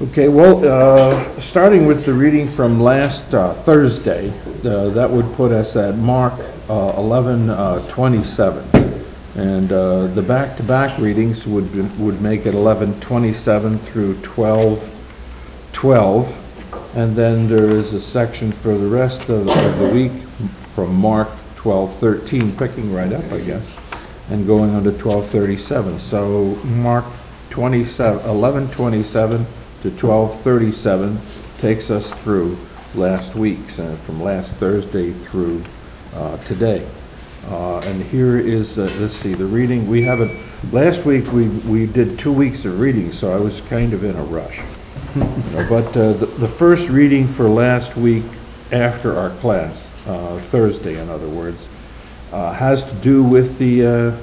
Okay, well, starting with the reading from last Thursday, that would put us at Mark 11:27. And the back-to-back readings would make it 11:27 through 12:12. And then there is a section for the rest of the week from Mark 12:13, picking right up, I guess, and going on to 12:37. So Mark 11:27 to 12:37 takes us through last week's, from last Thursday through today. And here is, let's see, the reading. We haven't, last week we did 2 weeks of reading, so I was kind of in a rush. But the first reading for last week after our class, Thursday in other words, has to do with the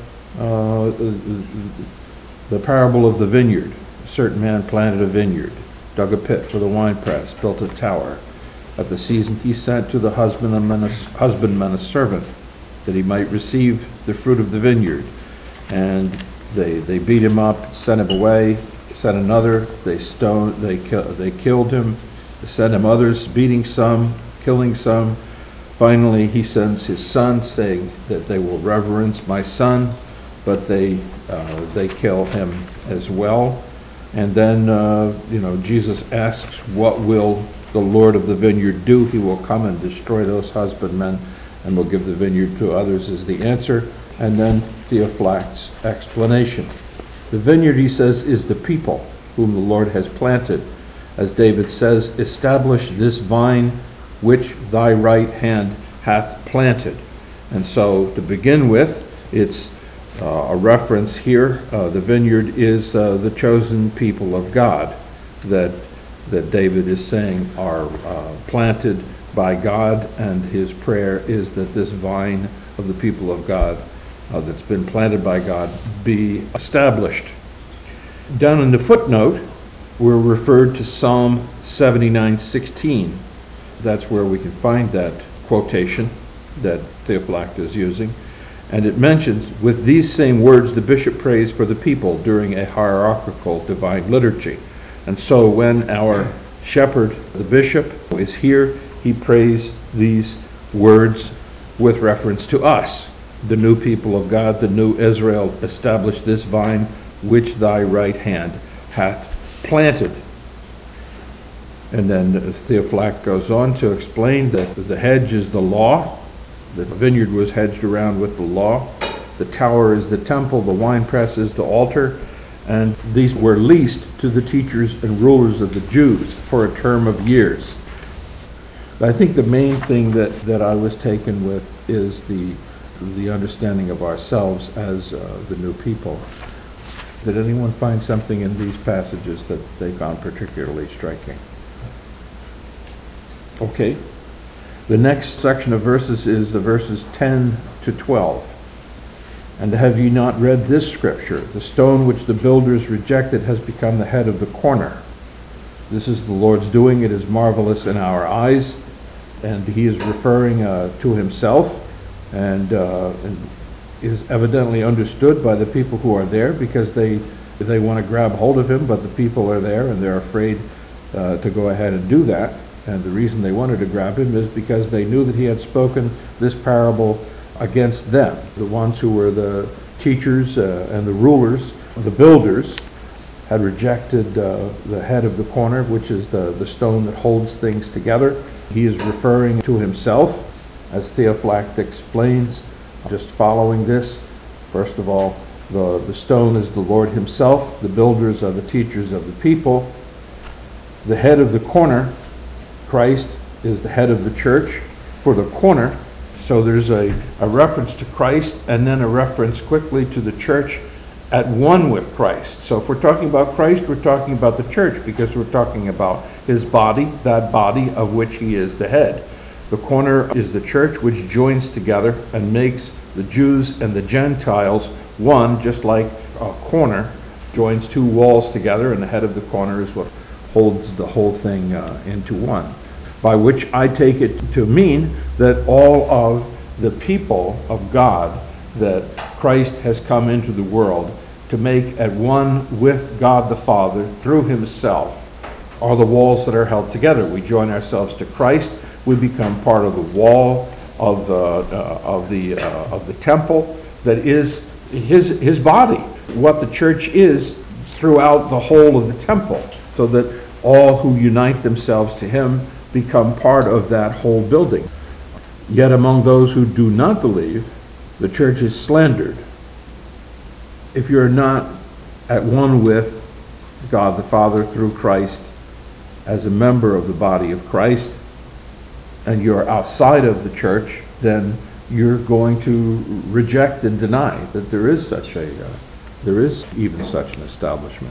parable of the vineyard. A certain man planted a vineyard, dug a pit for the winepress, built a tower. At the season he sent to the husbandman a servant, that he might receive the fruit of the vineyard. And they beat him up, sent him away, sent another, they killed him, sent him others, beating some, killing some. Finally he sends his son, saying that they will reverence my son, but they kill him as well. And then, Jesus asks, what will the Lord of the vineyard do? He will come and destroy those husbandmen and will give the vineyard to others, is the answer. And then Theophlact's explanation. The vineyard, he says, is the people whom the Lord has planted. As David says, establish this vine which thy right hand hath planted. And so to begin with, it's a reference here. The vineyard is the chosen people of God that David is saying are planted by God, and his prayer is that this vine of the people of God that's been planted by God be established. Down in the footnote, we're referred to Psalm 79:16. That's where we can find that quotation that Theophlact is using. And it mentions, with these same words, the bishop prays for the people during a hierarchical divine liturgy. And so when our shepherd, the bishop, is here, he prays these words with reference to us, the new people of God, the new Israel. Establish this vine which thy right hand hath planted. And then Theophlact goes on to explain that the hedge is the law. The vineyard was hedged around with the law. The tower is the temple. The winepress is the altar. And these were leased to the teachers and rulers of the Jews for a term of years. I think the main thing that I was taken with is the understanding of ourselves as the new people. Did anyone find something in these passages that they found particularly striking? Okay. The next section of verses is the verses 10 to 12. And have ye not read this scripture? The stone which the builders rejected has become the head of the corner. This is the Lord's doing. It is marvelous in our eyes. And he is referring to himself, and is evidently understood by the people who are there, because they want to grab hold of him, but the people are there and they're afraid to go ahead and do that. And the reason they wanted to grab him is because they knew that he had spoken this parable against them, the ones who were the teachers and the rulers. The builders had rejected the head of the corner, which is the stone that holds things together. He is referring to himself, as Theophlact explains, just following this. First of all, the stone is the Lord himself. The builders are the teachers of the people. The head of the corner, Christ, is the head of the church for the corner. So there's a reference to Christ, and then a reference quickly to the church at one with Christ. So if we're talking about Christ, we're talking about the church, because we're talking about his body, that body of which he is the head. The corner is the church, which joins together and makes the Jews and the Gentiles one, just like a corner joins two walls together, and the head of the corner is what holds the whole thing into one. By which I take it to mean that all of the people of God that Christ has come into the world to make at one with God the Father through himself are the walls that are held together. We join ourselves to Christ. We become part of the wall of the temple that is his body, what the church is throughout the whole of the temple, so that all who unite themselves to him become part of that whole building. Yet among those who do not believe, the church is slandered. If you're not at one with God the Father through Christ as a member of the body of Christ, and you're outside of the church, then you're going to reject and deny that there is even such an establishment.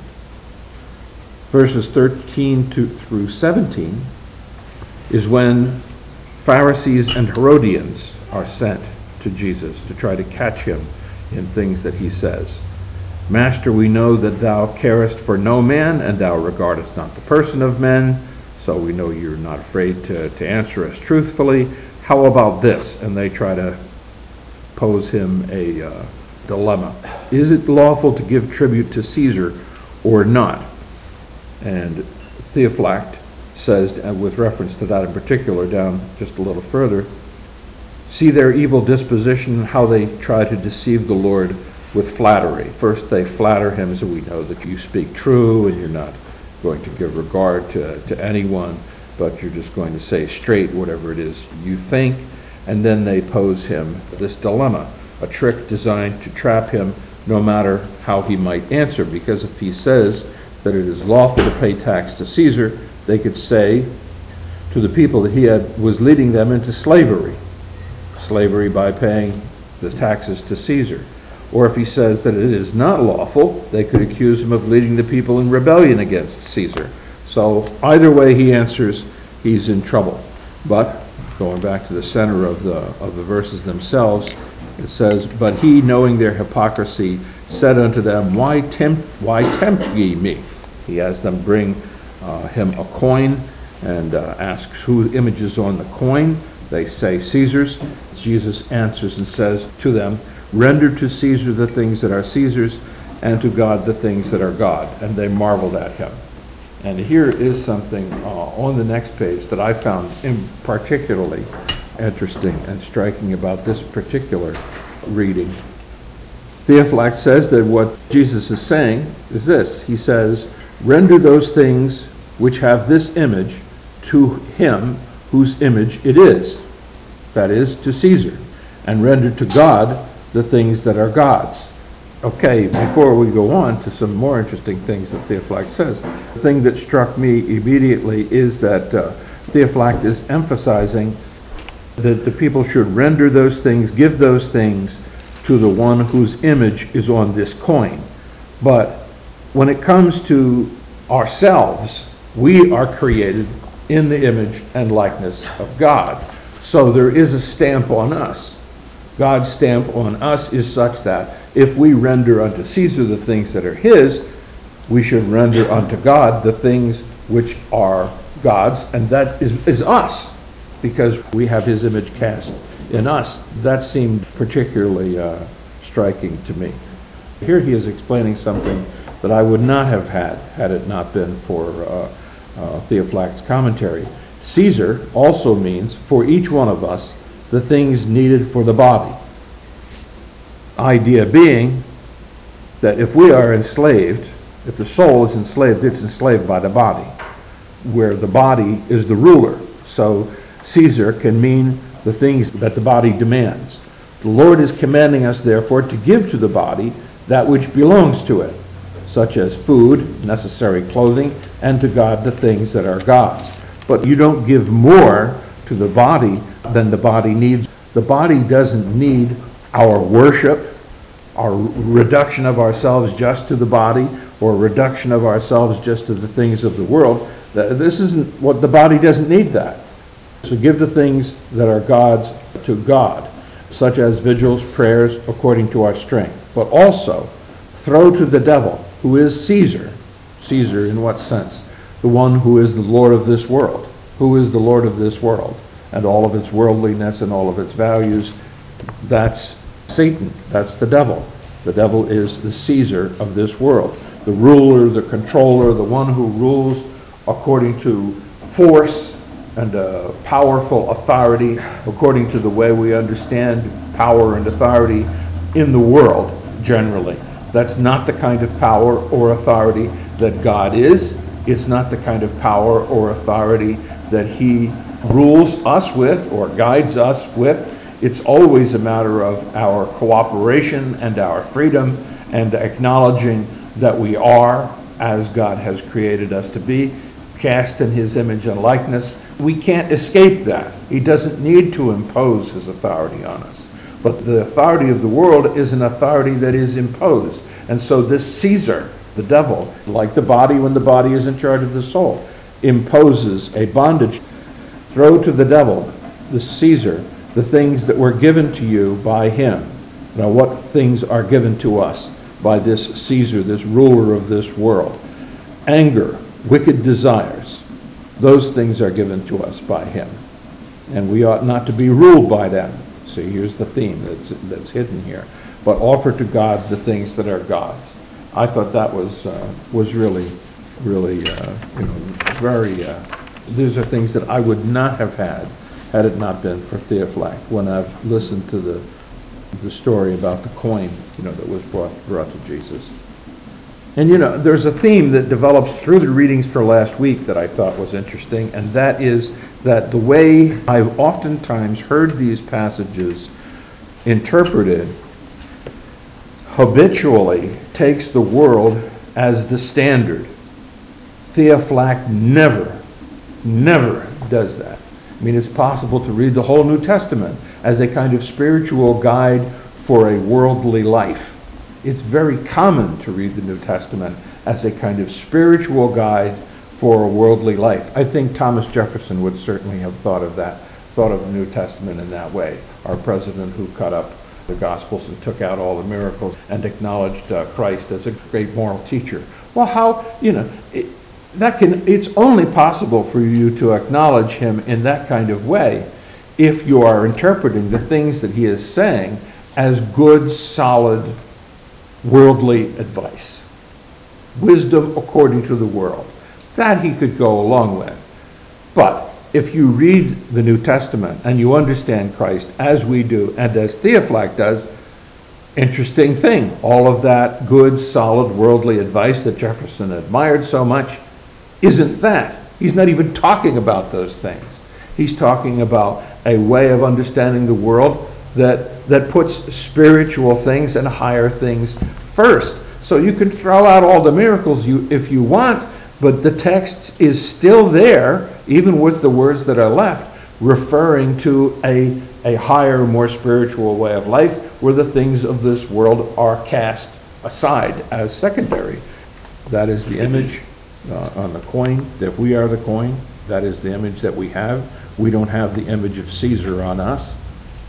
Verses 13 through 17 is when Pharisees and Herodians are sent to Jesus to try to catch him in things that he says. Master, we know that thou carest for no man, and thou regardest not the person of men, so we know you're not afraid to answer us truthfully. How about this? And they try to pose him a dilemma. Is it lawful to give tribute to Caesar or not? And Theophylact says, with reference to that in particular, down just a little further, see their evil disposition, how they try to deceive the Lord with flattery. First they flatter him, so we know that you speak true and you're not going to give regard to anyone, but you're just going to say straight whatever it is you think. And then they pose him this dilemma, a trick designed to trap him no matter how he might answer, because if he says that it is lawful to pay tax to Caesar, they could say to the people that he was leading them into slavery by paying the taxes to Caesar. Or if he says that it is not lawful, they could accuse him of leading the people in rebellion against Caesar. So either way he answers, he's in trouble. But going back to the center of the verses themselves, it says, but he, knowing their hypocrisy, said unto them, Why tempt ye me? He has them bring him a coin and asks whose image is on the coin. They say Caesar's. Jesus answers and says to them, render to Caesar the things that are Caesar's, and to God the things that are God. And they marveled at him. And here is something on the next page that I found particularly interesting and striking about this particular reading. Theophylact says that what Jesus is saying is this. He says, render those things which have this image to him whose image it is, that is, to Caesar, and render to God the things that are God's. Okay, before we go on to some more interesting things that Theophylact says, the thing that struck me immediately is that Theophylact is emphasizing that the people should render those things, give those things to the one whose image is on this coin. But when it comes to ourselves, we are created in the image and likeness of God. So there is a stamp on us. God's stamp on us is such that if we render unto Caesar the things that are his, we should render unto God the things which are God's, and that is us, because we have his image cast in us. That seemed particularly striking to me. Here he is explaining something that I would not have had it not been for Theophylact's commentary. Caesar also means, for each one of us, the things needed for the body. Idea being that if we are enslaved, if the soul is enslaved, it's enslaved by the body, where the body is the ruler. So Caesar can mean the things that the body demands. The Lord is commanding us, therefore, to give to the body that which belongs to it, such as food, necessary clothing, and to God the things that are God's. But you don't give more to the body than the body needs. The body doesn't need our worship, our reduction of ourselves just to the body, or reduction of ourselves just to the things of the world. This isn't what the body doesn't need that. So give the things that are God's to God, such as vigils, prayers, according to our strength. But also throw to the devil, who is Caesar. Caesar in what sense? The one who is the Lord of this world. Who is the Lord of this world? And all of its worldliness and all of its values. That's Satan. That's the devil. The devil is the Caesar of this world. The ruler, the controller, the one who rules according to force and powerful authority, according to the way we understand power and authority in the world generally. That's not the kind of power or authority that God is. It's not the kind of power or authority that he rules us with or guides us with. It's always a matter of our cooperation and our freedom and acknowledging that we are, as God has created us to be, cast in his image and likeness. We can't escape that. He doesn't need to impose his authority on us. But the authority of the world is an authority that is imposed. And so this Caesar, the devil, like the body when the body is in charge of the soul, imposes a bondage. Throw to the devil, the Caesar, the things that were given to you by him. Now, what things are given to us by this Caesar, this ruler of this world? Anger, wicked desires, those things are given to us by him. And we ought not to be ruled by them. See, here's the theme that's hidden here. But offer to God the things that are God's. I thought that was really, very. These are things that I would not have had it not been for Theophylact. When I've listened to the story about the coin, that was brought to Jesus. And there's a theme that develops through the readings for last week that I thought was interesting, and that is that the way I've oftentimes heard these passages interpreted habitually takes the world as the standard. Theophylact never does that. I mean, it's possible to read the whole New Testament as a kind of spiritual guide for a worldly life. It's very common to read the New Testament as a kind of spiritual guide for a worldly life. I think Thomas Jefferson would certainly have thought of the New Testament in that way. Our president who cut up the Gospels and took out all the miracles and acknowledged Christ as a great moral teacher. Well, it's only possible for you to acknowledge him in that kind of way if you are interpreting the things that he is saying as good, solid, worldly advice. Wisdom according to the world. That he could go along with. But if you read the New Testament and you understand Christ as we do and as Theophylact does, interesting thing. All of that good, solid, worldly advice that Jefferson admired so much isn't that. He's not even talking about those things. He's talking about a way of understanding the world that puts spiritual things and higher things first. So you can throw out all the miracles if you want, but the text is still there, even with the words that are left, referring to a higher, more spiritual way of life where the things of this world are cast aside as secondary. That is the image on the coin. If we are the coin, that is the image that we have. We don't have the image of Caesar on us.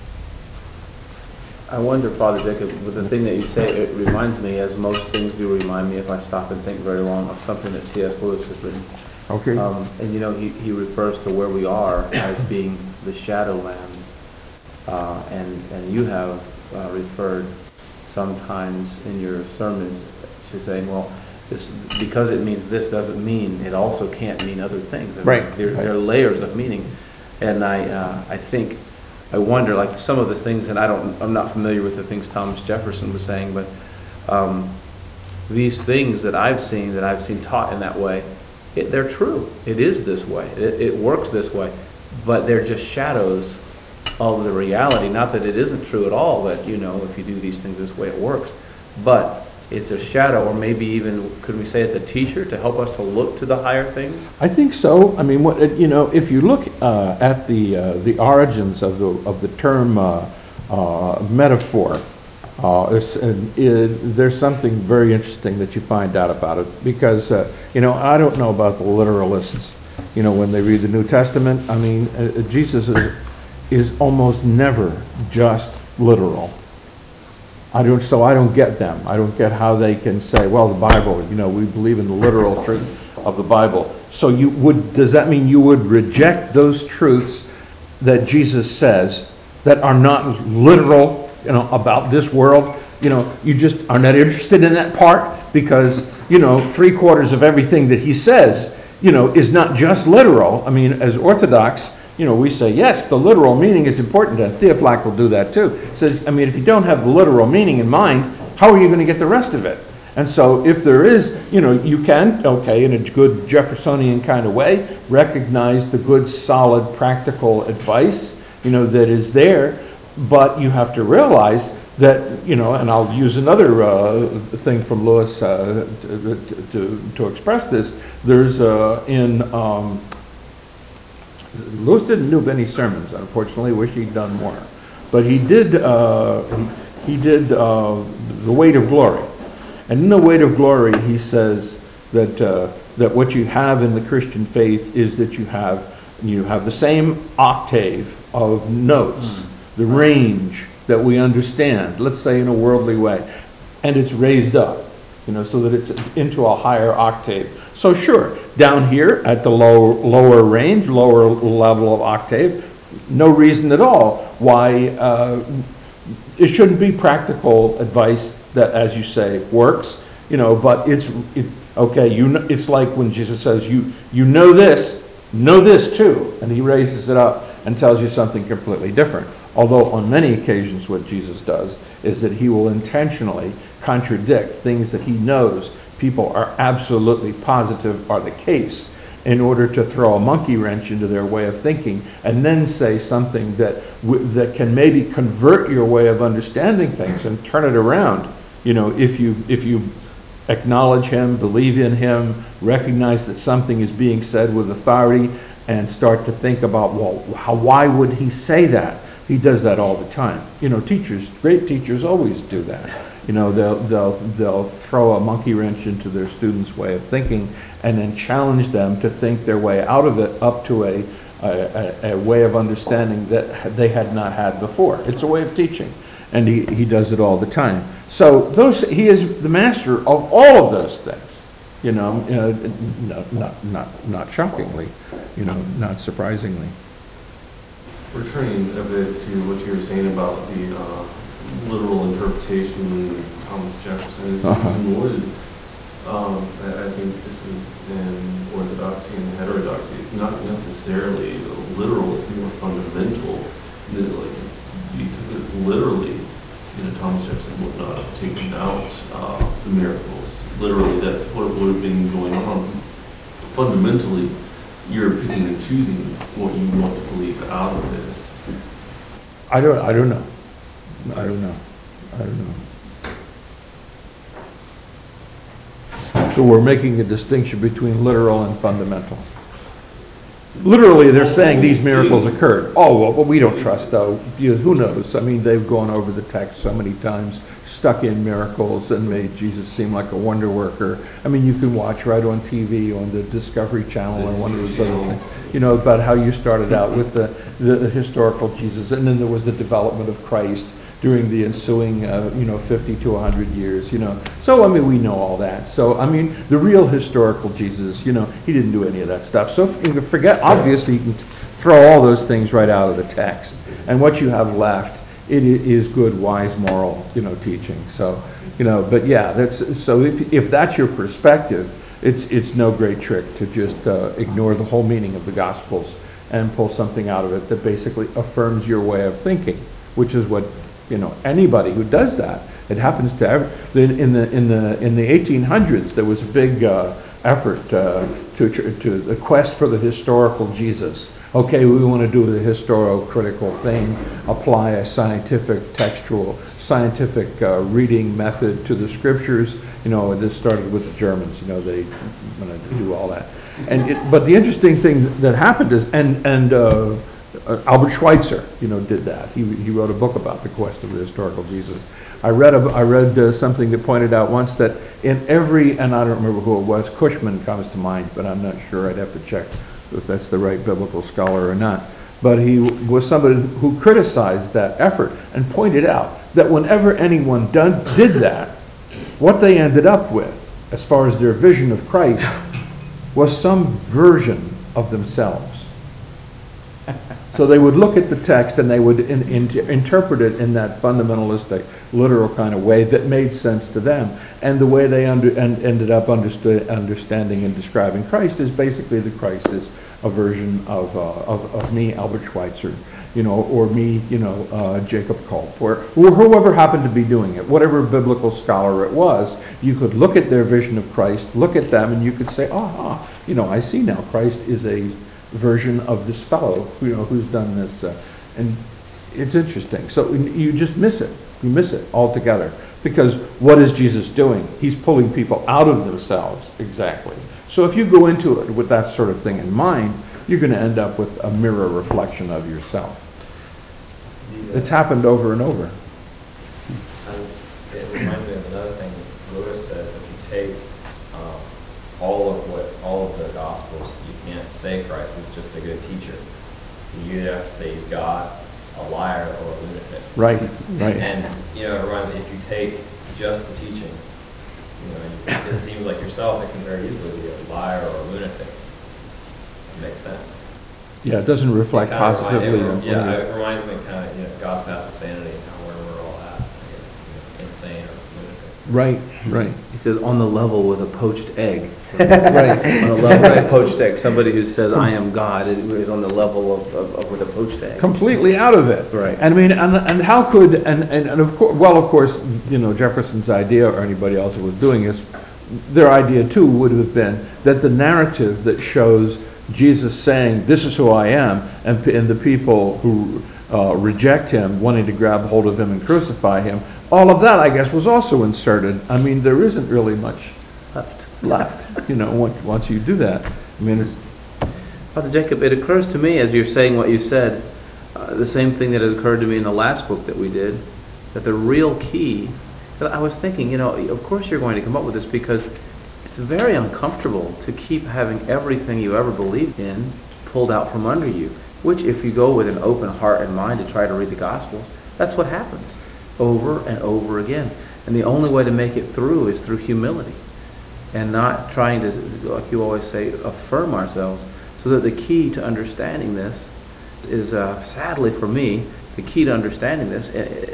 I wonder, Father Jacob, with the thing that you say, it reminds me, as most things do remind me if I stop and think very long, of something that C.S. Lewis has written. Okay. And he refers to where we are as being the shadowlands. And you have referred sometimes in your sermons to saying, well, this, because it means this doesn't mean it also can't mean other things. I mean, right. There are layers of meaning. And I wonder, like some of the things, and I'm not familiar with the things Thomas Jefferson was saying, but these things that I've seen taught in that way, they're true. It is this way. It works this way. But they're just shadows of the reality. Not that it isn't true at all, that, if you do these things this way, it works. But it's a shadow, or maybe even, could we say it's a teacher to help us to look to the higher things? I think so. I mean, if you look at the origins of the term metaphor, there's something very interesting that you find out about it, because I don't know about the literalists. When they read the New Testament, I mean, Jesus is almost never just literal. I don't get them. I don't get how they can say, well, the Bible, we believe in the literal truth of the Bible. So does that mean you would reject those truths that Jesus says that are not literal, about this world? You just are not interested in that part because, 3/4 of everything that he says is not just literal. I mean, as Orthodox, we say, yes, the literal meaning is important, and Theophylact will do that too. Says, I mean, if you don't have the literal meaning in mind, how are you going to get the rest of it? And so if there is, you can, okay, in a good Jeffersonian kind of way, recognize the good, solid, practical advice, that is there, but you have to realize that, and I'll use another thing from Lewis to express this. There's Lewis didn't do many sermons, unfortunately. Wish he'd done more, but he did The Weight of Glory, and in The Weight of Glory he says that what you have in the Christian faith is that you have the same octave of notes, the range that we understand, let's say in a worldly way, and it's raised up, so that it's into a higher octave. So sure, down here at the lower range, lower level of octave, no reason at all why it shouldn't be practical advice that, as you say, works, but okay, it's like when Jesus says, you know this too, and he raises it up and tells you something completely different. Although on many occasions what Jesus does is that he will intentionally contradict things that he knows people are absolutely positive are the case, in order to throw a monkey wrench into their way of thinking, and then say something that can maybe convert your way of understanding things and turn it around. If you acknowledge him, believe in him, recognize that something is being said with authority, and start to think about, well, why would he say that? He does that all the time. Teachers, great teachers always do that. They'll throw a monkey wrench into their students' way of thinking, and then challenge them to think their way out of it up to a way of understanding that they had not had before. It's a way of teaching, and he does it all the time. So he is the master of all of those things. Not shockingly, not surprisingly. Returning a bit to what you were saying about the literal interpretation of Thomas Jefferson, it seems more I think this was in orthodoxy and heterodoxy. It's not necessarily literal, it's more fundamental. Like, if you took it literally, Thomas Jefferson would not have taken out the miracles. Literally, that's what would have been going on. Fundamentally, you're picking and choosing what you want to believe out of this. I don't know. So we're making a distinction between literal and fundamental. Literally, they're saying these miracles occurred. Oh, well, we don't trust, though. Who knows? I mean, they've gone over the text so many times, stuck in miracles, and made Jesus seem like a wonder worker. I mean, you can watch right on TV, on the Discovery Channel, and one of those other things, about how you started out with the historical Jesus, and then there was the development of Christ during the ensuing, 50 to 100 years, So, I mean, we know all that. So, I mean, the real historical Jesus, he didn't do any of that stuff. So, if you can forget, obviously, you can throw all those things right out of the text. And what you have left, it is good, wise, moral, teaching. So, but yeah, so if that's your perspective, it's no great trick to just ignore the whole meaning of the Gospels and pull something out of it that basically affirms your way of thinking, which is what anybody who does that. It happens to in the 1800s. There was a big effort to the quest for the historical Jesus. Okay, we want to do the historical-critical thing, apply a scientific reading method to the scriptures. This started with the Germans. They wanted to do all that. But the interesting thing that happened is, Albert Schweitzer, did that. He wrote a book about the quest of the historical Jesus. I read something that pointed out once that in every, and I don't remember who it was, Cushman comes to mind, but I'm not sure. I'd have to check if that's the right biblical scholar or not. But he was somebody who criticized that effort and pointed out that whenever anyone did that, what they ended up with, as far as their vision of Christ, was some version of themselves. So they would look at the text and they would interpret it in that fundamentalistic, literal kind of way that made sense to them. And the way they ended up understanding and describing Christ is basically that Christ is a version of me, Albert Schweitzer, or me, Jacob Culp, or whoever happened to be doing it, whatever biblical scholar it was. You could look at their vision of Christ, look at them, and you could say, I see now Christ is a version of this fellow, who's done this, and it's interesting. So you just miss it. You miss it altogether. Because what is Jesus doing? He's pulling people out of themselves, exactly. So if you go into it with that sort of thing in mind, you're going to end up with a mirror reflection of yourself. It's happened over and over. It reminds me of another thing Lewis says. If you take all of the Gospels, you can't say Christ is just a good teacher. You either have to say he's God, a liar, or a lunatic. Right. And it reminds me, if you take just the teaching, it seems like yourself, it can very easily be a liar or a lunatic. It makes sense. Yeah, it doesn't reflect positively. It reminds me kind of, God's path to sanity, and where we're all at, insane or lunatic. Right. He says, on the level with a poached egg. Right. On the level with a poached egg. Somebody who says, I am God, is on the level of with a poached egg. Completely out of it. Right. I mean, and how could, and of course, Jefferson's idea, or anybody else who was doing this, their idea too would have been that the narrative that shows Jesus saying, this is who I am, and the people who reject him, wanting to grab hold of him and crucify him, all of that, I guess, was also inserted. I mean, there isn't really much left, once you do that. I mean, it's... Father Jacob, it occurs to me, as you're saying what you said, the same thing that had occurred to me in the last book that we did, that the real key, I was thinking, of course you're going to come up with this, because it's very uncomfortable to keep having everything you ever believed in pulled out from under you, which if you go with an open heart and mind to try to read the Gospels, that's what happens over and over again. And the only way to make it through is through humility and not trying to, like you always say, affirm ourselves. So that the key to understanding this is, sadly for me, the key to understanding this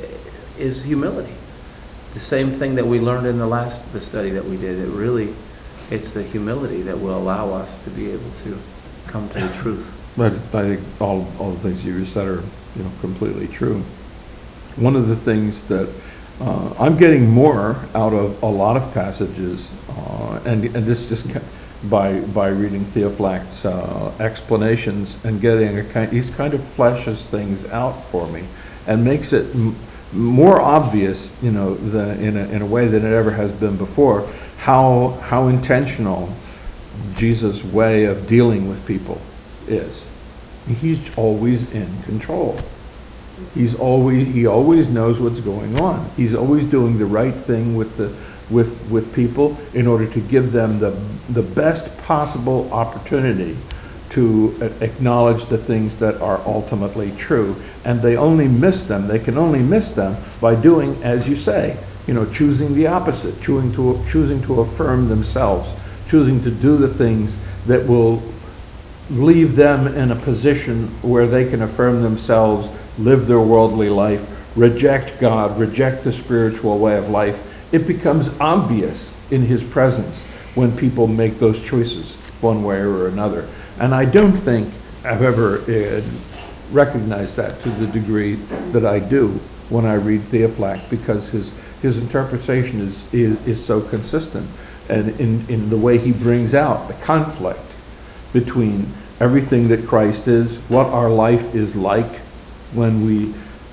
is humility. The same thing that we learned in the study that we did. It's the humility that will allow us to be able to come to the truth. But I think all the things you said are, completely true. One of the things that I'm getting more out of a lot of passages, and this just by reading Theophlact's explanations and getting he kind of fleshes things out for me and makes it more obvious, in a way than it ever has been before, how intentional Jesus' way of dealing with people is. He's always in control. He always knows what's going on. He's always doing the right thing with people in order to give them the best possible opportunity to acknowledge the things that are ultimately true. And they only miss them. They can only miss them by doing, as you say, choosing the opposite, choosing to affirm themselves, choosing to do the things that will leave them in a position where they can affirm themselves, live their worldly life, reject God, reject the spiritual way of life. It becomes obvious in his presence when people make those choices one way or another. And I don't think I've ever recognized that to the degree that I do when I read Theophlact, because his interpretation is so consistent, and in the way he brings out the conflict between everything that Christ is, what our life is like when we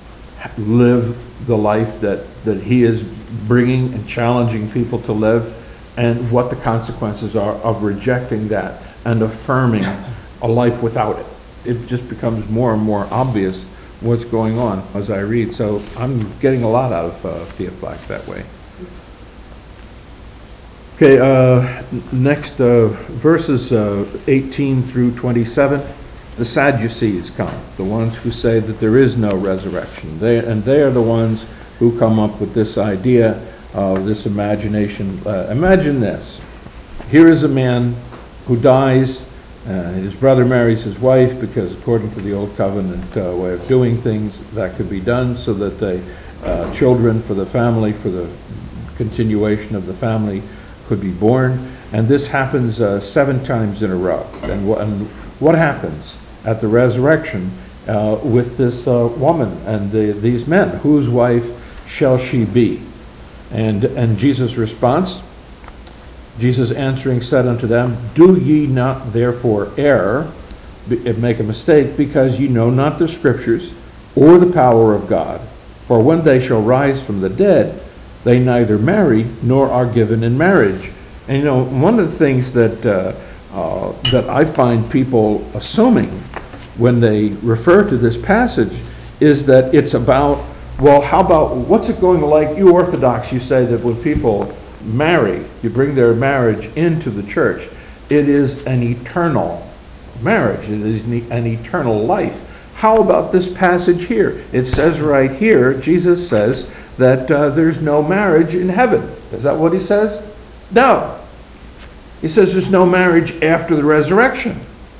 live the life that he is bringing and challenging people to live, and what the consequences are of rejecting that and affirming a life without it. It just becomes more and more obvious what's going on as I read. So I'm getting a lot out of Theophlact that way. Okay, next verses 18 through 27. The Sadducees come, the ones who say that there is no resurrection. They are the ones who come up with this idea, this imagination. Imagine this. Here is a man who dies His brother marries his wife because according to the Old Covenant way of doing things, that could be done so that the children for the family, for the continuation of the family, could be born. And this happens 7 times in a row. And what happens at the resurrection with this woman and these men? Whose wife shall she be? And Jesus' response, Jesus answering said unto them, Do ye not therefore err, make a mistake, because ye know not the Scriptures or the power of God? For when they shall rise from the dead, they neither marry nor are given in marriage. And you know, one of the things that that I find people assuming when they refer to this passage is that it's about, well, how about, what's it going to like? You Orthodox, you say that when people marry, you bring their marriage into the church, it is an eternal marriage. It is an eternal life. How about this passage here? It says right here, Jesus says that there's no marriage in heaven. Is that what he says? No. He says there's no marriage after the resurrection.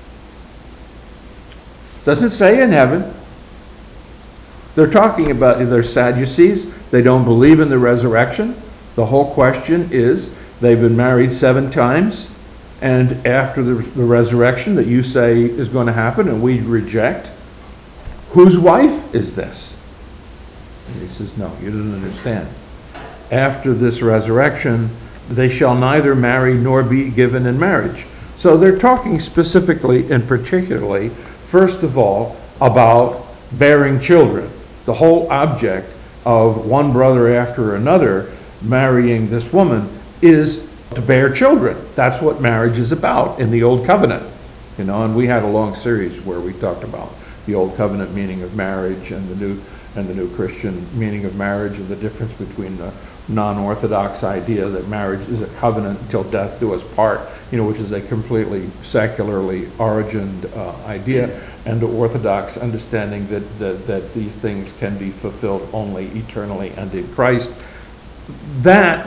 Doesn't say in heaven. They're talking about, they're Sadducees. They don't believe in the resurrection. The whole question is, they've been married 7 times, and after the resurrection that you say is going to happen and we reject, whose wife is this? And he says, no, you didn't understand. After this resurrection, they shall neither marry nor be given in marriage. So they're talking specifically and particularly, first of all, about bearing children. The whole object of one brother after another marrying this woman is to bear children. That's what marriage is about in the Old Covenant. You know, and we had a long series where we talked about the Old Covenant meaning of marriage and the new Christian meaning of marriage, and the difference between the non-Orthodox idea that marriage is a covenant until death do us part, you know, which is a completely secularly origined idea, and the Orthodox understanding that these things can be fulfilled only eternally and in Christ. That's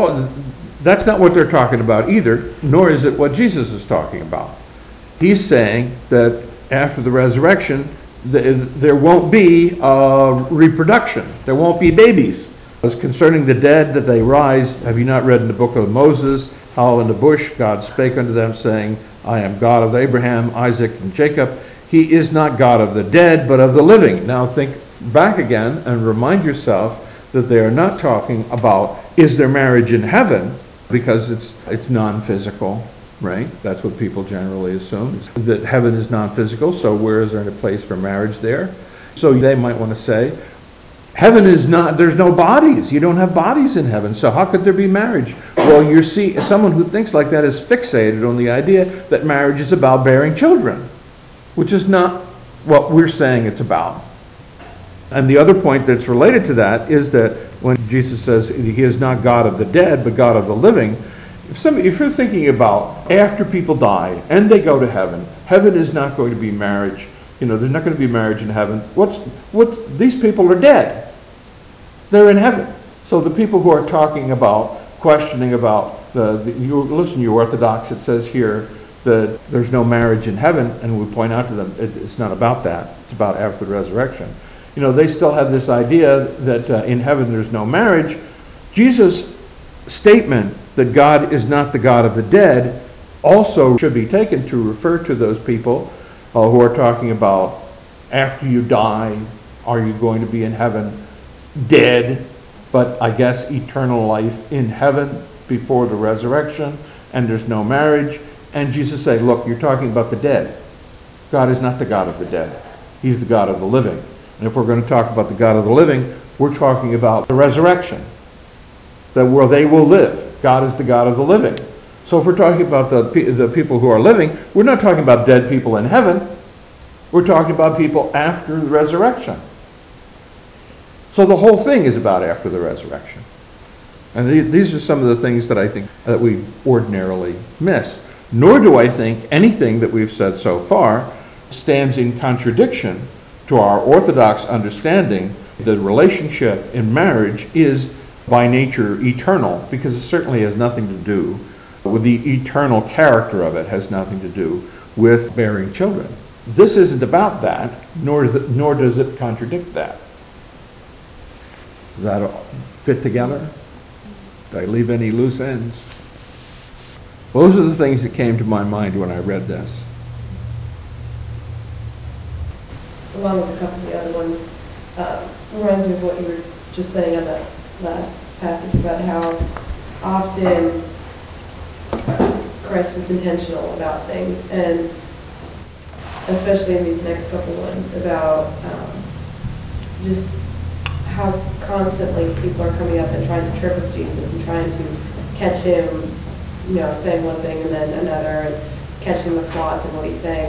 not what they're talking about either, nor is it what Jesus is talking about. He's saying that after the resurrection, there won't be reproduction. There won't be babies. As concerning the dead, that they rise, have you not read in the book of Moses, how in the bush God spake unto them, saying, I am God of Abraham, Isaac, and Jacob. He is not God of the dead, but of the living. Now think back again and remind yourself that they are not talking about, is there marriage in heaven? Because it's non-physical, right? That's what people generally assume, that heaven is non-physical, so where is there a place for marriage there? So they might want to say, heaven is not, there's no bodies. You don't have bodies in heaven, so how could there be marriage? Well, you see, someone who thinks like that is fixated on the idea that marriage is about bearing children, which is not what we're saying it's about. And the other point that's related to that is that when Jesus says he is not God of the dead, but God of the living, if you're thinking about after people die and they go to heaven, heaven is not going to be marriage. You know, there's not going to be marriage in heaven. These people are dead. They're in heaven. So the people who are talking about, questioning about, listen, you Orthodox, it says here that there's no marriage in heaven, and we point out to them, it's not about that. It's about after the resurrection. You know, they still have this idea that in heaven there's no marriage. Jesus' statement that God is not the God of the dead also should be taken to refer to those people who are talking about after you die, are you going to be in heaven dead, but I guess eternal life in heaven before the resurrection, and there's no marriage. And Jesus said, look, you're talking about the dead. God is not the God of the dead. He's the God of the living. And if we're going to talk about the God of the living, we're talking about the resurrection, that where they will live. God is the God of the living. So if we're talking about the people who are living, we're not talking about dead people in heaven. We're talking about people after the resurrection. So the whole thing is about after the resurrection. And these are some of the things that I think that we ordinarily miss. Nor do I think anything that we've said so far stands in contradiction to our Orthodox understanding that the relationship in marriage is by nature eternal, because it certainly has nothing to do with the eternal character of it, has nothing to do with bearing children. This isn't about that, nor does it contradict that. Does that all fit together? Did I leave any loose ends? Those are the things that came to my mind when I read this. Along with a couple of the other ones, reminds me of what you were just saying on the last passage about how often Christ is intentional about things, and especially in these next couple ones about just how constantly people are coming up and trying to trip with Jesus and trying to catch him, saying one thing and then another, and catching the flaws in what he's saying.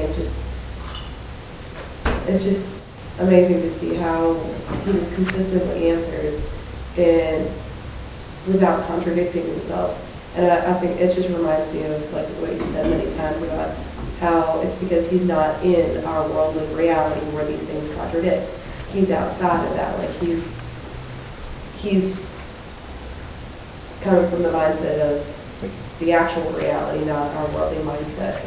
It's just amazing to see how he just consistently answers and without contradicting himself. And I think it just reminds me of like what you said many times about how it's because he's not in our worldly reality where these things contradict. He's outside of that. Like he's coming from the mindset of the actual reality, not our worldly mindset.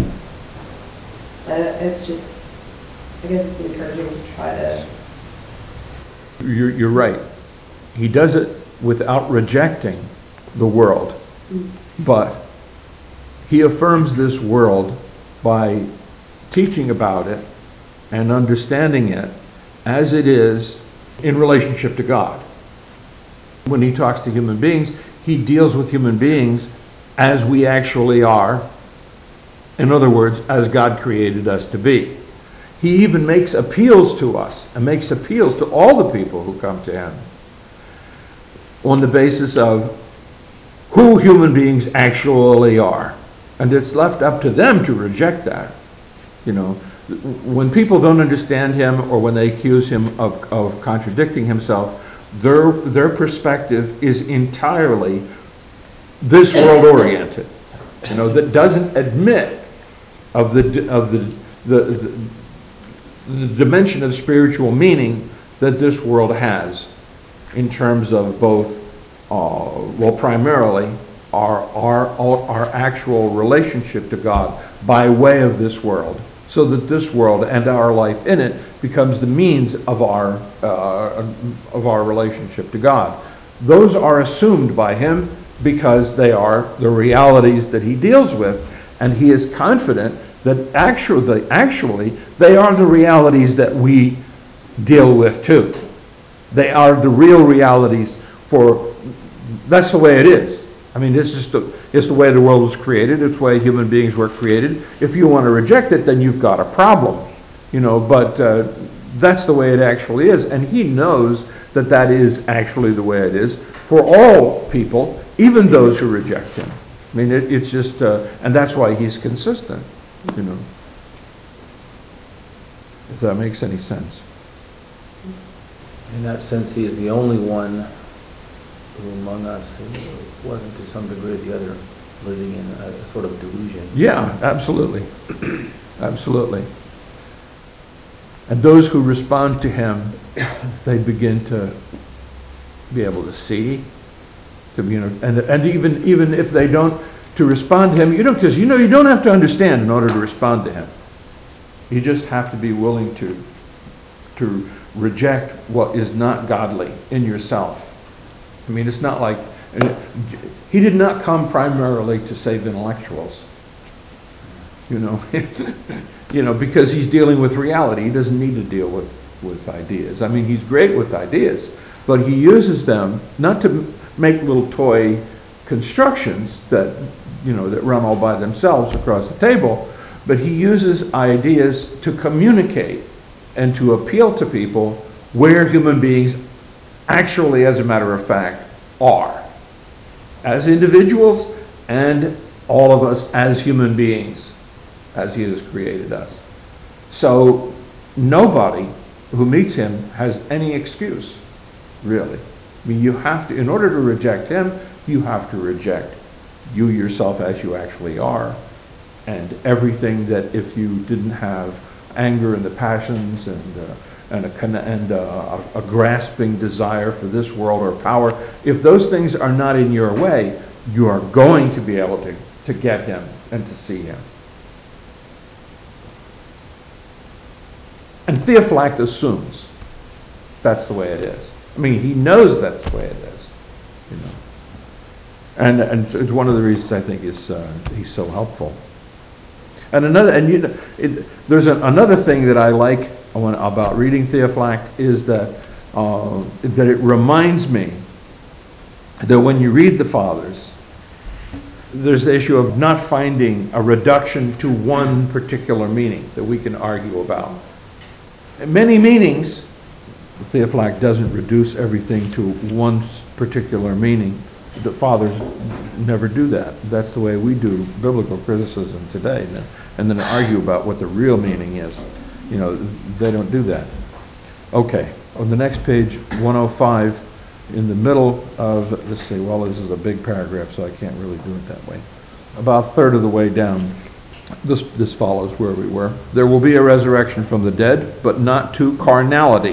It's just, I guess it's encouraging to try to... You're right. He does it without rejecting the world, but he affirms this world by teaching about it and understanding it as it is in relationship to God. When he talks to human beings, he deals with human beings as we actually are. In other words, as God created us to be. He even makes appeals to us and makes appeals to all the people who come to him on the basis of who human beings actually are. And it's left up to them to reject that. When people don't understand him or when they accuse him of contradicting himself, their perspective is entirely this world oriented, that doesn't admit of the dimension of spiritual meaning that this world has in terms of both, primarily our actual relationship to God by way of this world, so that this world and our life in it becomes the means of our relationship to God. Those are assumed by him because they are the realities that he deals with, and he is confident that actually they are the realities that we deal with too. They are the real realities that's the way it is. I mean, it's the way the world was created. It's the way human beings were created. If you want to reject it, then you've got a problem, but that's the way it actually is. And he knows that is actually the way it is for all people, even those who reject him. I mean, it's just, and that's why he's consistent, if that makes any sense. In that sense, he is the only one who among us who wasn't to some degree or the other living in a sort of delusion. Yeah, absolutely. Absolutely. And those who respond to him, they begin to be able to see, and even if they don't, to respond to him, because you don't have to understand in order to respond to him. You just have to be willing to reject what is not godly in yourself. I mean, it's not like, he did not come primarily to save intellectuals, because he's dealing with reality. He doesn't need to deal with ideas. I mean, he's great with ideas, but he uses them not to make little toy constructions that run all by themselves across the table, but he uses ideas to communicate and to appeal to people where human beings actually, as a matter of fact, are. As individuals and all of us as human beings, as he has created us. So nobody who meets him has any excuse, really. I mean, you have to, in order to reject him, you have to reject you yourself as you actually are, and everything that if you didn't have anger and the passions and a grasping desire for this world or power, if those things are not in your way, you are going to be able to get him and to see him. And Theophylact assumes that's the way it is. I mean, he knows that's the way it is, you know. And it's one of the reasons I think he's so helpful. And there's another thing that I like about reading Theophylact is that it reminds me that when you read the Fathers, there's the issue of not finding a reduction to one particular meaning that we can argue about. Many meanings, Theophylact doesn't reduce everything to one particular meaning. The Fathers never do that. That's the way we do biblical criticism today, and then argue about what the real meaning is. You know, they don't do that. Okay, on the next page, 105, in the middle of, let's see, well, this is a big paragraph, so I can't really do it that way. About a third of the way down, this follows where we were. There will be a resurrection from the dead, but not to carnality.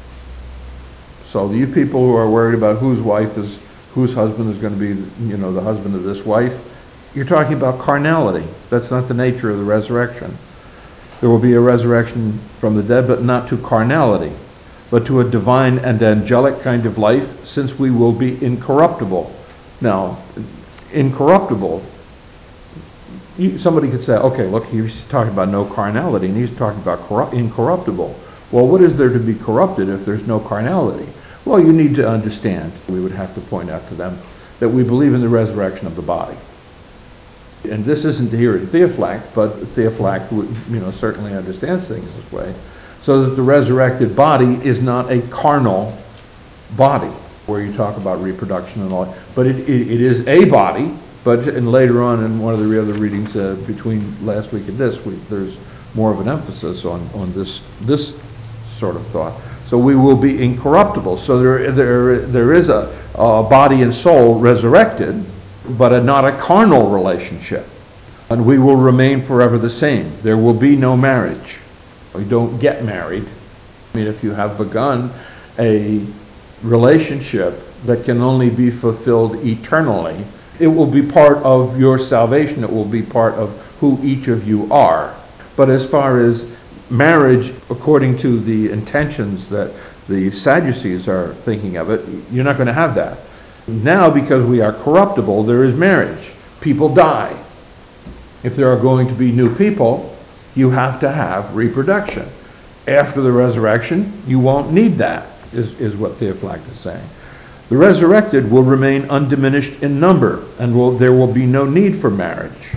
So you people who are worried about whose husband is going to be, you know, the husband of this wife, you're talking about carnality. That's not the nature of the resurrection. There will be a resurrection from the dead, but not to carnality, but to a divine and angelic kind of life, since we will be incorruptible. Now, incorruptible, somebody could say, okay, look, he's talking about no carnality, and he's talking about incorruptible. Well, what is there to be corrupted if there's no carnality? Well, you need to understand, we would have to point out to them, that we believe in the resurrection of the body. And this isn't here in Theophylact, but Theophylact certainly understands things this way, so that the resurrected body is not a carnal body, where you talk about reproduction and all, but it is a body. And later on in one of the other readings between last week and this week, there's more of an emphasis on this sort of thought. So we will be incorruptible. So there is a body and soul resurrected, but not a carnal relationship. And we will remain forever the same. There will be no marriage. We don't get married. I mean, if you have begun a relationship that can only be fulfilled eternally, it will be part of your salvation. It will be part of who each of you are. But as far as marriage, according to the intentions that the Sadducees are thinking of it, you're not going to have that. Now, because we are corruptible, there is marriage. People die. If there are going to be new people, you have to have reproduction. After the resurrection, you won't need that, is what Theophylact is saying. The resurrected will remain undiminished in number, and there will be no need for marriage,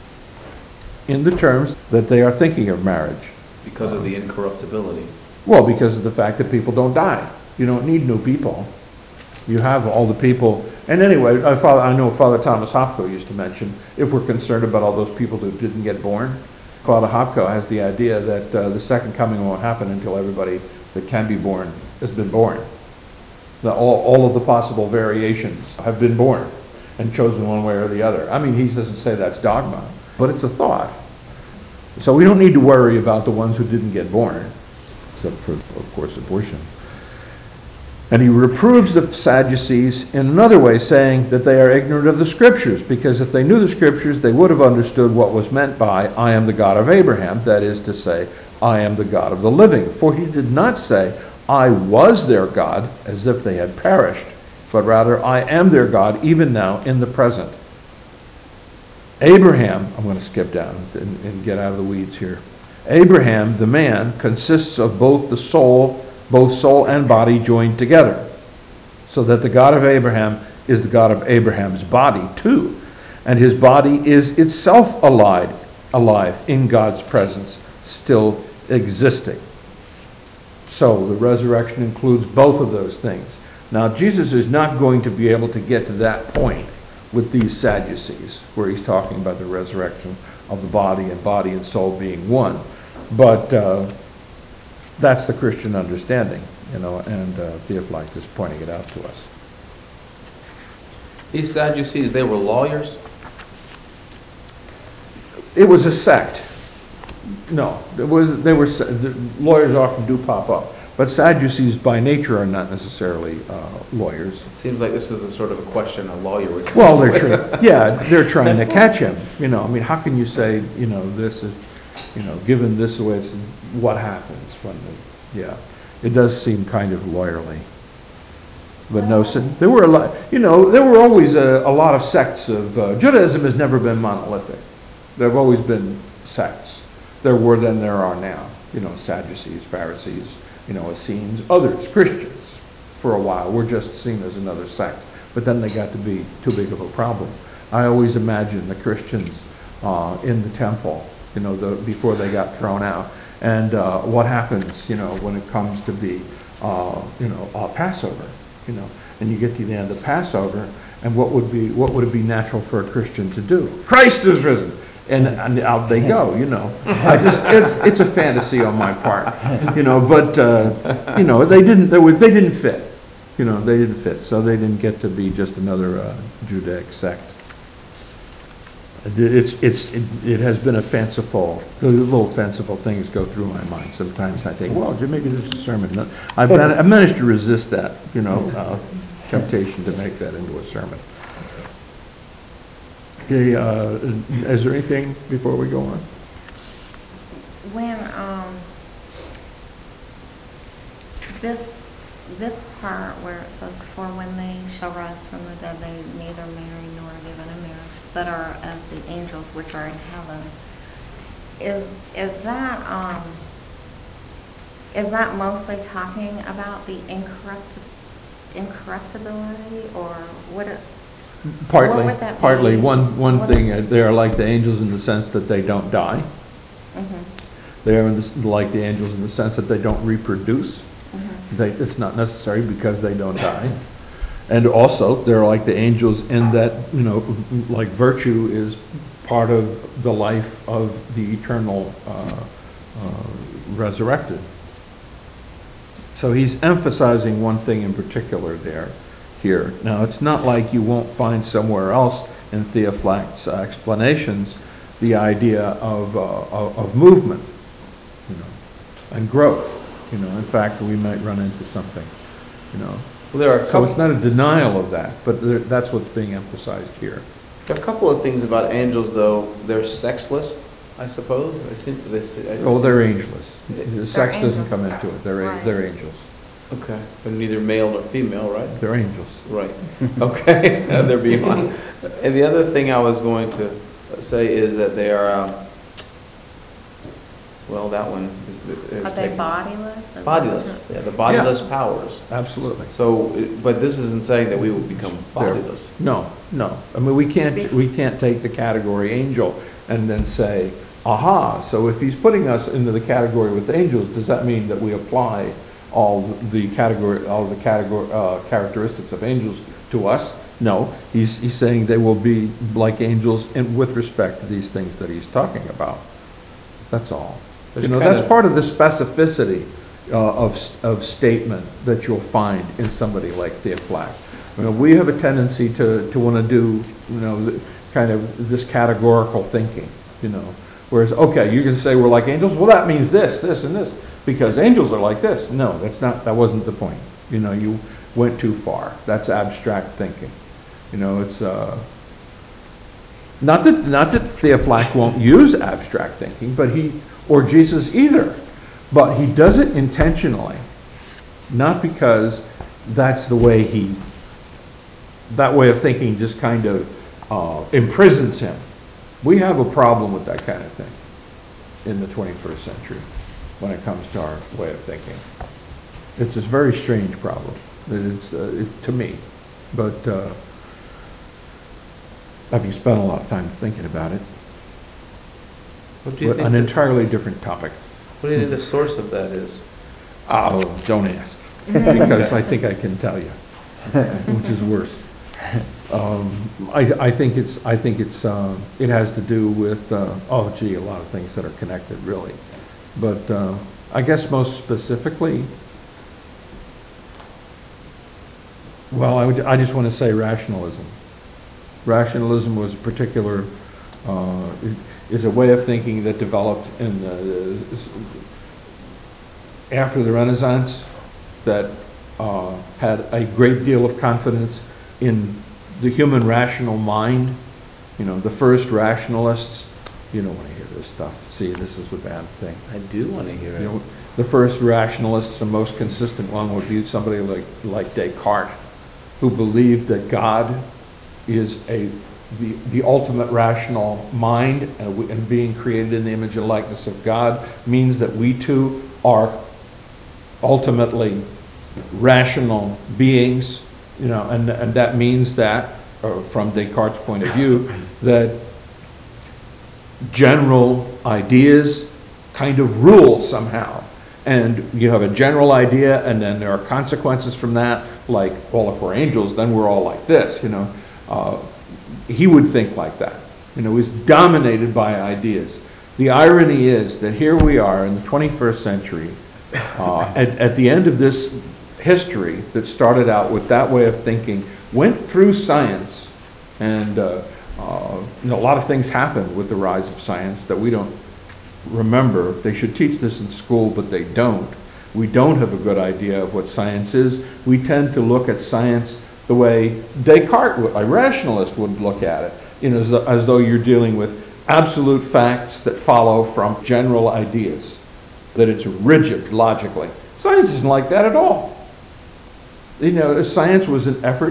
in the terms that they are thinking of marriage. Because of the incorruptibility. Well, because of the fact that people don't die. You don't need new people. You have all the people. And anyway, I know Father Thomas Hopko used to mention, if we're concerned about all those people who didn't get born, Father Hopko has the idea that the second coming won't happen until everybody that can be born has been born. That all of the possible variations have been born and chosen one way or the other. I mean, he doesn't say that's dogma, but it's a thought. So we don't need to worry about the ones who didn't get born, except for, of course, abortion. And he reproves the Sadducees in another way, saying that they are ignorant of the Scriptures, because if they knew the Scriptures, they would have understood what was meant by, I am the God of Abraham, that is to say, I am the God of the living. For he did not say, I was their God, as if they had perished, but rather, I am their God, even now, in the present. Abraham, I'm going to skip down and get out of the weeds here. Abraham, the man, consists of both soul and body joined together, so that the God of Abraham is the God of Abraham's body too, and his body is itself alive in God's presence, still existing. So the resurrection includes both of those things. Now, Jesus is not going to be able to get to that point with these Sadducees, where he's talking about the resurrection of the body and soul being one. But that's the Christian understanding, and Theophylact is pointing it out to us. These Sadducees, they were lawyers? It was a sect. No, lawyers often do pop up. But Sadducees by nature are not necessarily lawyers. It seems like this is the sort of a question a lawyer would come Well, up with. they're trying to catch him. I mean, how can you say, this is... You know, given this way, it's what happens when yeah. It does seem kind of lawyerly. But no, there were a lot, you know, there were always a lot of sects of, Judaism has never been monolithic. There have always been sects. There were then, there are now. You know, Sadducees, Pharisees, you know, Essenes, others, Christians, for a while, were just seen as another sect. But then they got to be too big of a problem. I always imagine the Christians in the temple, you know, before they got thrown out. And what happens, you know, when it comes to be, you know, Passover, you know, and you get to the end of Passover, and what would it be natural for a Christian to do? Christ is risen! And out they go, you know. It's a fantasy on my part, you know, but, you know, they didn't fit. You know, they didn't fit, so they didn't get to be just another Judaic sect. It has been little fanciful things go through my mind. Sometimes I think, well, maybe this is a sermon. I've managed to resist that, you know, temptation to make that into a sermon. Okay, is there anything before we go on? When, this part where it says, for when they shall rise from the dead, they neither marry nor are given in marriage, but are as the angels which are in heaven. Is that mostly talking about the incorruptibility, or what it? Partly, What would that partly. be? One What thing, is- they are like the angels in the sense that they don't die. Mhm, They are like the angels in the sense that they don't reproduce. mhm. It's not necessary because they don't die. And also, they're like the angels in that, you know, like virtue is part of the life of the eternal resurrected. So he's emphasizing one thing in particular here. Now, it's not like you won't find somewhere else in Theophlact's explanations the idea of movement, you know, and growth. You know, in fact, we might run into something, you know. Well, there are a So couple, it's not a denial of that, but that's what's being emphasized here. there are a couple of things about angels, though. They're sexless, I suppose. Oh, they're angeless. The sex doesn't angels. come into it. They're Right. angels. Okay, but neither male nor female, right? They're angels. Right, okay, they're beyond. And the other thing I was going to say is that they are, well, that one is. Are they bodiless? or- Bodiless, yeah, the bodiless powers. Absolutely. So, but this isn't saying that we will become They're- bodiless. No. I mean, we can't take the category angel and then say, aha, so if he's putting us into the category with angels, does that mean that we apply all the characteristics of angels to us? No, he's saying they will be like angels with respect to these things that he's talking about. That's all. You know, that's part of the specificity of statement that you'll find in somebody like Theophlact. You know, we have a tendency to want to do, you know, kind of this categorical thinking, you know. Whereas, okay, you can say we're like angels, well, that means this, and this, because angels are like this. No, that wasn't the point. You know, you went too far. That's abstract thinking. You know, it's, not that Theophlact won't use abstract thinking, but or Jesus either, but he does it intentionally, not because that's the way that way of thinking just kind of imprisons him. We have a problem with that kind of thing in the 21st century when it comes to our way of thinking. It's this very strange problem, to me, but having spent a lot of time thinking about it, What do you an think, entirely different topic. what do you think the source of that is? Oh, don't ask, because I think I can tell you, which is worse. I think it has to do with, a lot of things that are connected, really. But I guess most specifically, well, I just want to say rationalism. Rationalism was a particular, is a way of thinking that developed after the Renaissance that had a great deal of confidence in the human rational mind. You know, the first rationalists You don't want to hear this stuff. See, this is a bad thing. I do want to hear You it. know, the first rationalist and most consistent one would be somebody like Descartes, who believed that God is the ultimate rational mind, and being created in the image and likeness of God means that we too are ultimately rational beings, you know, and that means that, from Descartes' point of view, that general ideas kind of rule somehow. And you have a general idea, and then there are consequences from that, like, well, if we're angels, then we're all like this, you know. He would think like that. You know, he's dominated by ideas. The irony is that here we are in the 21st century, at the end of this history that started out with that way of thinking, went through science, and you know, a lot of things happened with the rise of science that we don't remember. They should teach this in school, but they don't. We don't have a good idea of what science is. We tend to look at science the way Descartes, a rationalist, would look at it, you know, as though you're dealing with absolute facts that follow from general ideas, that it's rigid logically. Science isn't like that at all. You know, science was an effort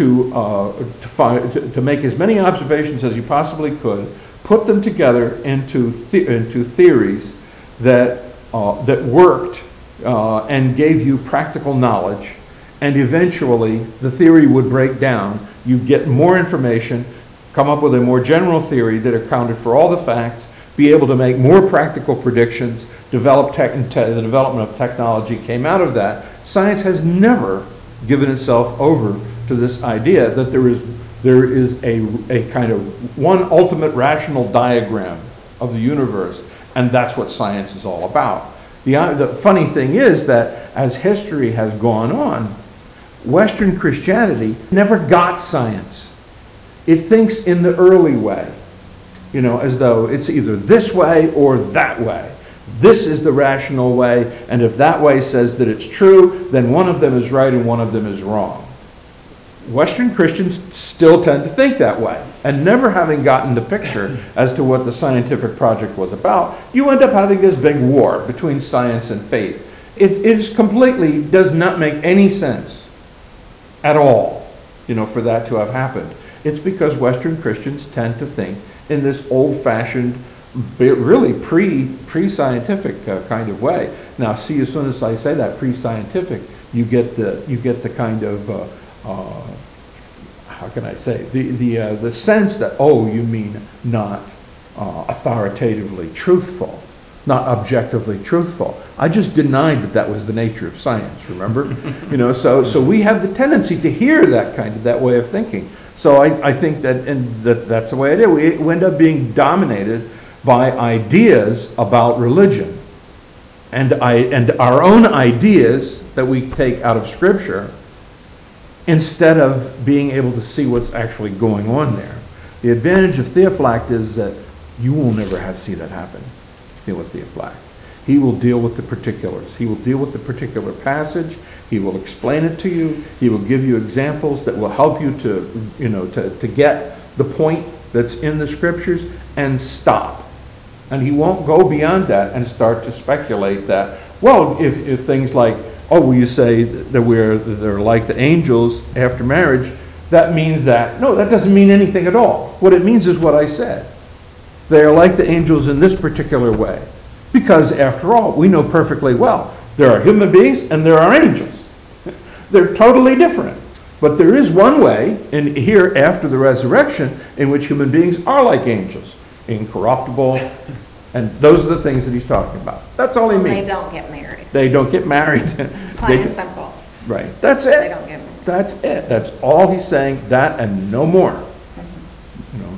to make as many observations as you possibly could, put them together into theories that worked and gave you practical knowledge, and eventually the theory would break down. You get more information, come up with a more general theory that accounted for all the facts, be able to make more practical predictions, the development of technology came out of that. Science has never given itself over to this idea that there is a kind of one ultimate rational diagram of the universe, and that's what science is all about. The funny thing is that as history has gone on, Western Christianity never got science. It thinks in the early way, you know, as though it's either this way or that way. This is the rational way, and if that way says that it's true, then one of them is right and one of them is wrong. Western Christians still tend to think that way, and never having gotten the picture as to what the scientific project was about, you end up having this big war between science and faith. It is completely, does not make any sense at all, you know, for that to have happened. It's because Western Christians tend to think in this old-fashioned, really pre-scientific kind of way. Now, see, as soon as I say that pre-scientific, you get the kind of how can I say, the sense that, oh, you mean not authoritatively truthful, not objectively truthful. I just denied that was the nature of science, remember? You know, so we have the tendency to hear that way of thinking. So I think that's the way it is. We end up being dominated by ideas about religion, and our own ideas that we take out of Scripture, instead of being able to see what's actually going on there. The advantage of Theophylact is that you will never see that happen with Theophylact. He will deal with the particulars. He will deal with the particular passage. He will explain it to you. He will give you examples that will help you to get the point that's in the Scriptures and stop. And he won't go beyond that and start to speculate that, well, if things like, oh, well, you say that they're like the angels after marriage, that means that. No, that doesn't mean anything at all. What it means is what I said. They are like the angels in this particular way. Because, after all, we know perfectly well, there are human beings and there are angels. They're totally different. But there is one way, in here after the resurrection, in which human beings are like angels, incorruptible, and those are the things that he's talking about. That's all he means. They don't get married. They don't get married. Plain and simple. Right. That's it. They don't get married. That's it. That's all he's saying, that and no more. You know.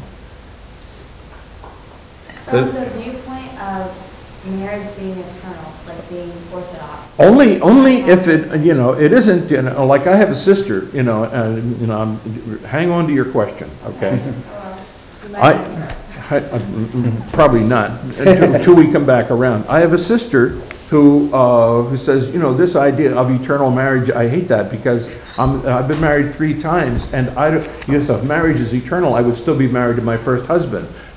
From the viewpoint of marriage being eternal, like being orthodox. Only if it, you know, it isn't, you know, like I have a sister, hang on to your question, okay? You might answer. Probably not, until we come back around. I have a sister who says, you know, this idea of eternal marriage, I hate that because I've been married 3 times, and if marriage is eternal, I would still be married to my first husband.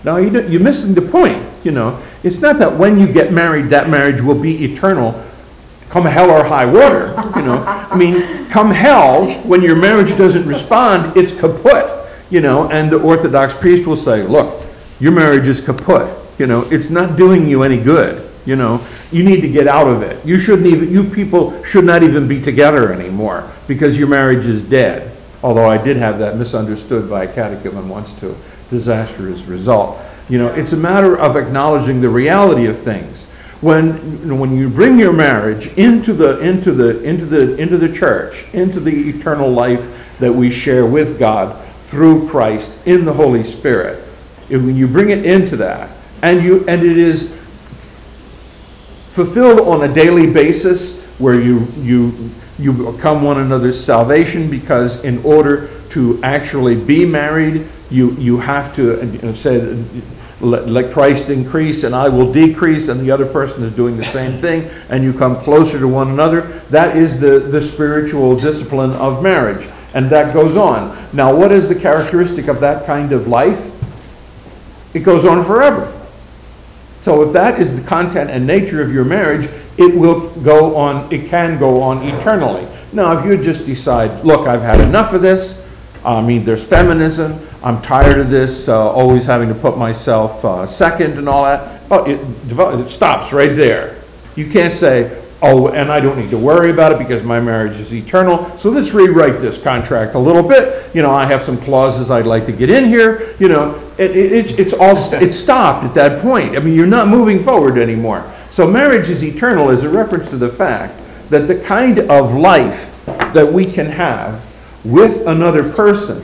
Now, you're missing the point, you know. It's not that when you get married, that marriage will be eternal, come hell or high water, you know. I mean, come hell, when your marriage doesn't respond, it's kaput, you know, and the Orthodox priest will say, look, your marriage is kaput, you know, it's not doing you any good, you know. You need to get out of it. You people should not even be together anymore because your marriage is dead. Although I did have that misunderstood by a catechism once to a disastrous result. You know, it's a matter of acknowledging the reality of things. When you bring your marriage into the church, into the eternal life that we share with God through Christ in the Holy Spirit, when you bring it into that, and it is fulfilled on a daily basis, where you become one another's salvation, because in order to actually be married, you have to say, let Christ increase and I will decrease, and the other person is doing the same thing, and you come closer to one another. That is the spiritual discipline of marriage, and that goes on. Now, what is the characteristic of that kind of life? It goes on forever. So if that is the content and nature of your marriage, it will go on, it can go on eternally. Now, if you just decide, look, I've had enough of this, I mean, there's feminism, I'm tired of this, always having to put myself second and all that, it stops right there. You can't say, oh, and I don't need to worry about it because my marriage is eternal, so let's rewrite this contract a little bit. You know, I have some clauses I'd like to get in here. You know, it's stopped at that point. I mean, you're not moving forward anymore. So marriage is eternal is a reference to the fact that the kind of life that we can have with another person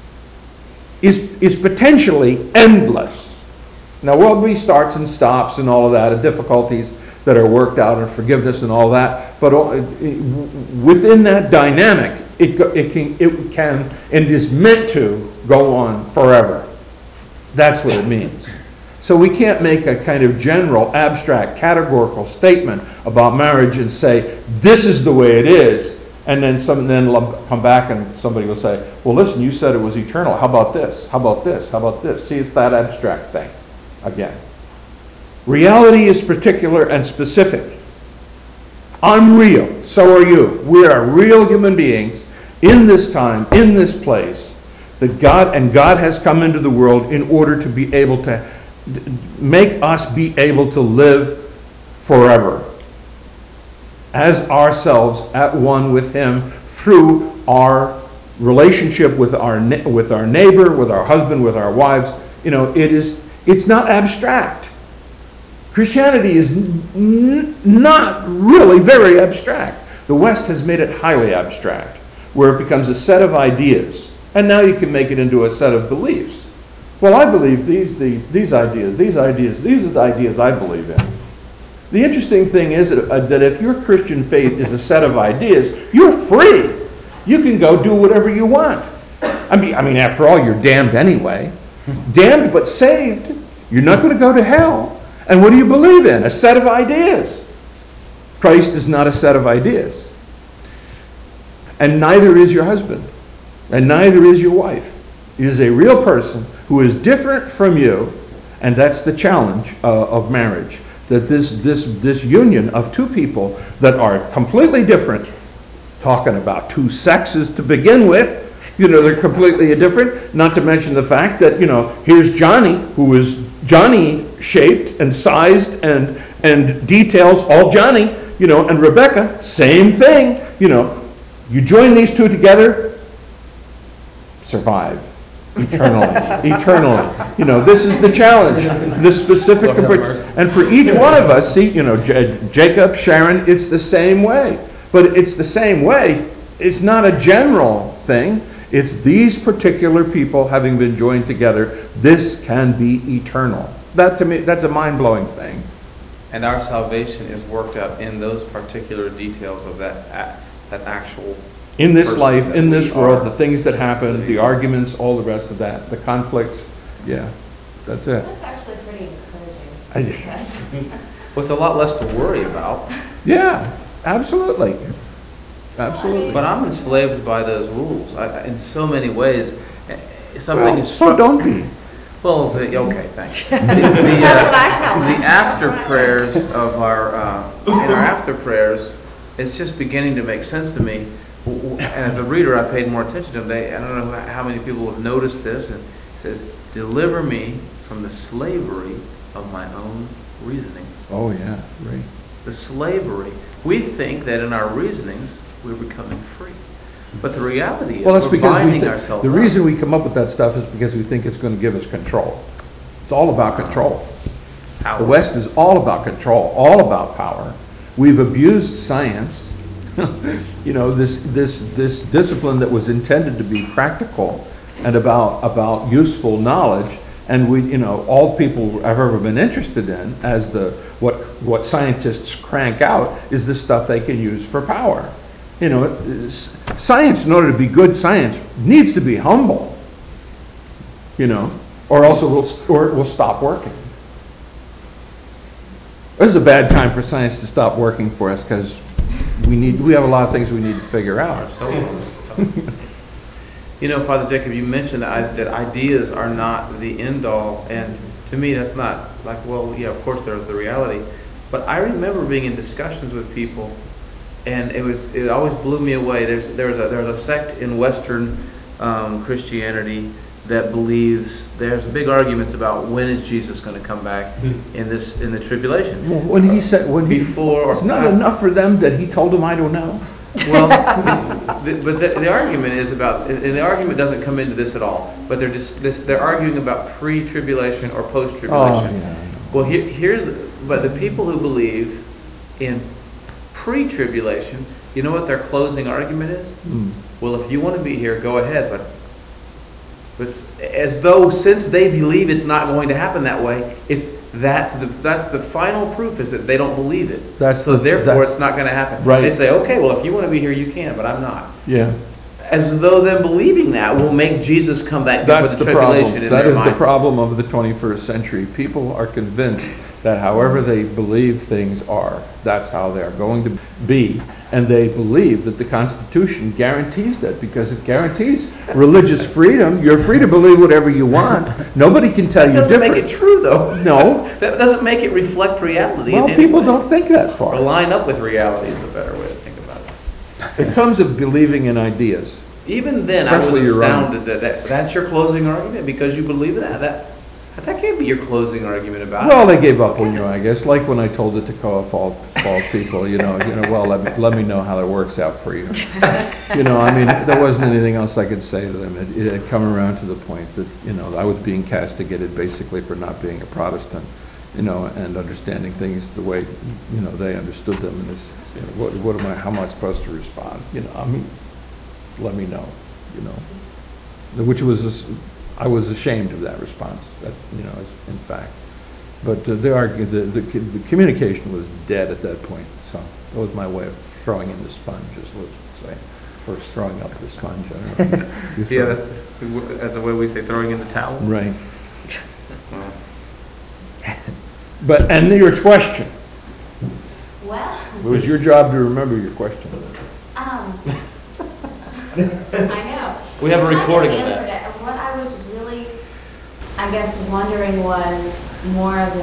is potentially endless. Now, there'll be starts and stops and all of that, and difficulties that are worked out, and forgiveness and all that, but within that dynamic, it can and is meant to go on forever. That's what it means. So we can't make a kind of general, abstract, categorical statement about marriage and say, this is the way it is, and then come back and somebody will say, well, listen, you said it was eternal. How about this? How about this? How about this? See, it's that abstract thing again. Reality is particular and specific. I'm real. So are you. We are real human beings in this time, in this place, that God has come into the world in order to be able to make us be able to live forever as ourselves at one with Him through our relationship with our neighbor, with our husband, with our wives. You know, it's not abstract. Christianity is not really very abstract. The West has made it highly abstract, where it becomes a set of ideas, and now you can make it into a set of beliefs. Well, I believe these ideas, these are the ideas I believe in. The interesting thing is that if your Christian faith is a set of ideas, you're free. You can go do whatever you want. I mean, after all, you're damned anyway. Damned but saved. You're not going to go to hell. And what do you believe in? A set of ideas. Christ is not a set of ideas. And neither is your husband. And neither is your wife. He is a real person who is different from you. And that's the challenge of marriage. That this union of two people that are completely different, talking about two sexes to begin with, you know, they're completely different. Not to mention the fact that, you know, here's Johnny, who is Johnny shaped and sized and details all Johnny, you know, and Rebecca, same thing, you know. You join these two together, survive eternally. You know, this is the challenge, the specific, and for each one of us, see, you know, Jacob, Sharon, it's the same way, but it's the same way. It's not a general thing. It's these particular people having been joined together. This can be eternal. That, to me, that's a mind-blowing thing. And our salvation is worked out in those particular details of that actual. In this life, in this we world, are. the things that happen, the arguments, all the rest of that, the conflicts, yeah, that's it. That's actually pretty encouraging. Yes. Well, it's a lot less to worry about. Yeah, absolutely. Absolutely. But I'm enslaved by those rules in so many ways. Something Well, is so don't be. Well, okay, thanks. That's what I tell them. The after prayers of our, in our after prayers, it's just beginning to make sense to me. And as a reader, I paid more attention to them. I don't know how many people have noticed this. And it says, deliver me from the slavery of my own reasonings. Oh, yeah, right. The slavery. We think that in our reasonings, we're becoming free. But the reality is, Well, that's we're because we binding think, ourselves the up. reason we come up with that stuff is because we think it's going to give us control. It's all about control. How- The West is all about control, all about power. We've abused science. You know, this discipline that was intended to be practical and about useful knowledge, and we, you know, all people have ever been interested in as what scientists crank out is the stuff they can use for power. You know, science, in order to be good science, needs to be humble. You know, or else it will stop working. This is a bad time for science to stop working for us because we have a lot of things we need to figure out. You know, Father Jacob, you mentioned that ideas are not the end all, and to me that's not like, well, yeah, of course there's the reality. But I remember being in discussions with people, and it always blew me away. There's a sect in Western Christianity that believes there's big arguments about when is Jesus going to come back in the tribulation. Well, when he said, Before or it's not after. enough for them that he told them, I don't know. Well, but the argument is about, and the argument doesn't come into this at all. But they're arguing about pre-tribulation or post-tribulation. Oh, yeah. Well, but the people who believe in pre-tribulation, you know what their closing argument is? Well, if you want to be here, go ahead, but as though since they believe it's not going to happen that way, that's the final proof is that they don't believe it. Therefore it's not going to happen. Right. They say, okay, well, if you want to be here, you can, but I'm not. Yeah. As though them believing that will make Jesus come back before That's the the tribulation problem. in That their is the mind. problem of the 21st century. People are convinced that however they believe things are, that's how they're going to be. And they believe that the Constitution guarantees that because it guarantees religious freedom. You're free to believe whatever you want. Nobody can tell That you doesn't different. make it true, though. No. That doesn't make it reflect reality. Well, in any people way. don't think that Or far. line up with reality is a better way to think about it. It comes of believing in ideas. Even then, I was Especially your own. astounded that that's your closing argument because you believe in that. That can't be your closing argument about Well, it. they gave up on you, I guess. Like when I told the Toccoa Fall people, well, let me know how it works out for you. I mean, there wasn't anything else I could say to them. It had come around to the point that, I was being castigated basically for not being a Protestant, and understanding things the way, they understood them. And this, how am I supposed to respond? Let me know, which was, I was ashamed of that response, in fact. But the communication was dead at that point, so that was my way of throwing in the sponge, as Liz would say, or throwing up the sponge. I don't know. You throw- Yeah, that's a way we say throwing in the towel. Right. And your question, Well, it was your job to remember your question. I know. We have a You kind recording of that. answered it. What I was really, I guess, wondering was more of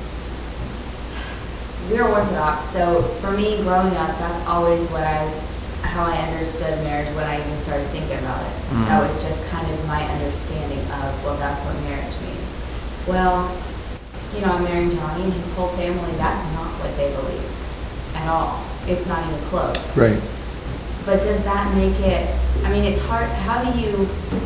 we're Orthodox, so for me, growing up, that's always how I understood marriage when I even started thinking about it. That was just kind of my understanding of, well, that's what marriage means. Well, I'm marrying Johnny and his whole family, that's not what they believe at all. It's not even close. Right. But does that make it, it's hard, how do you,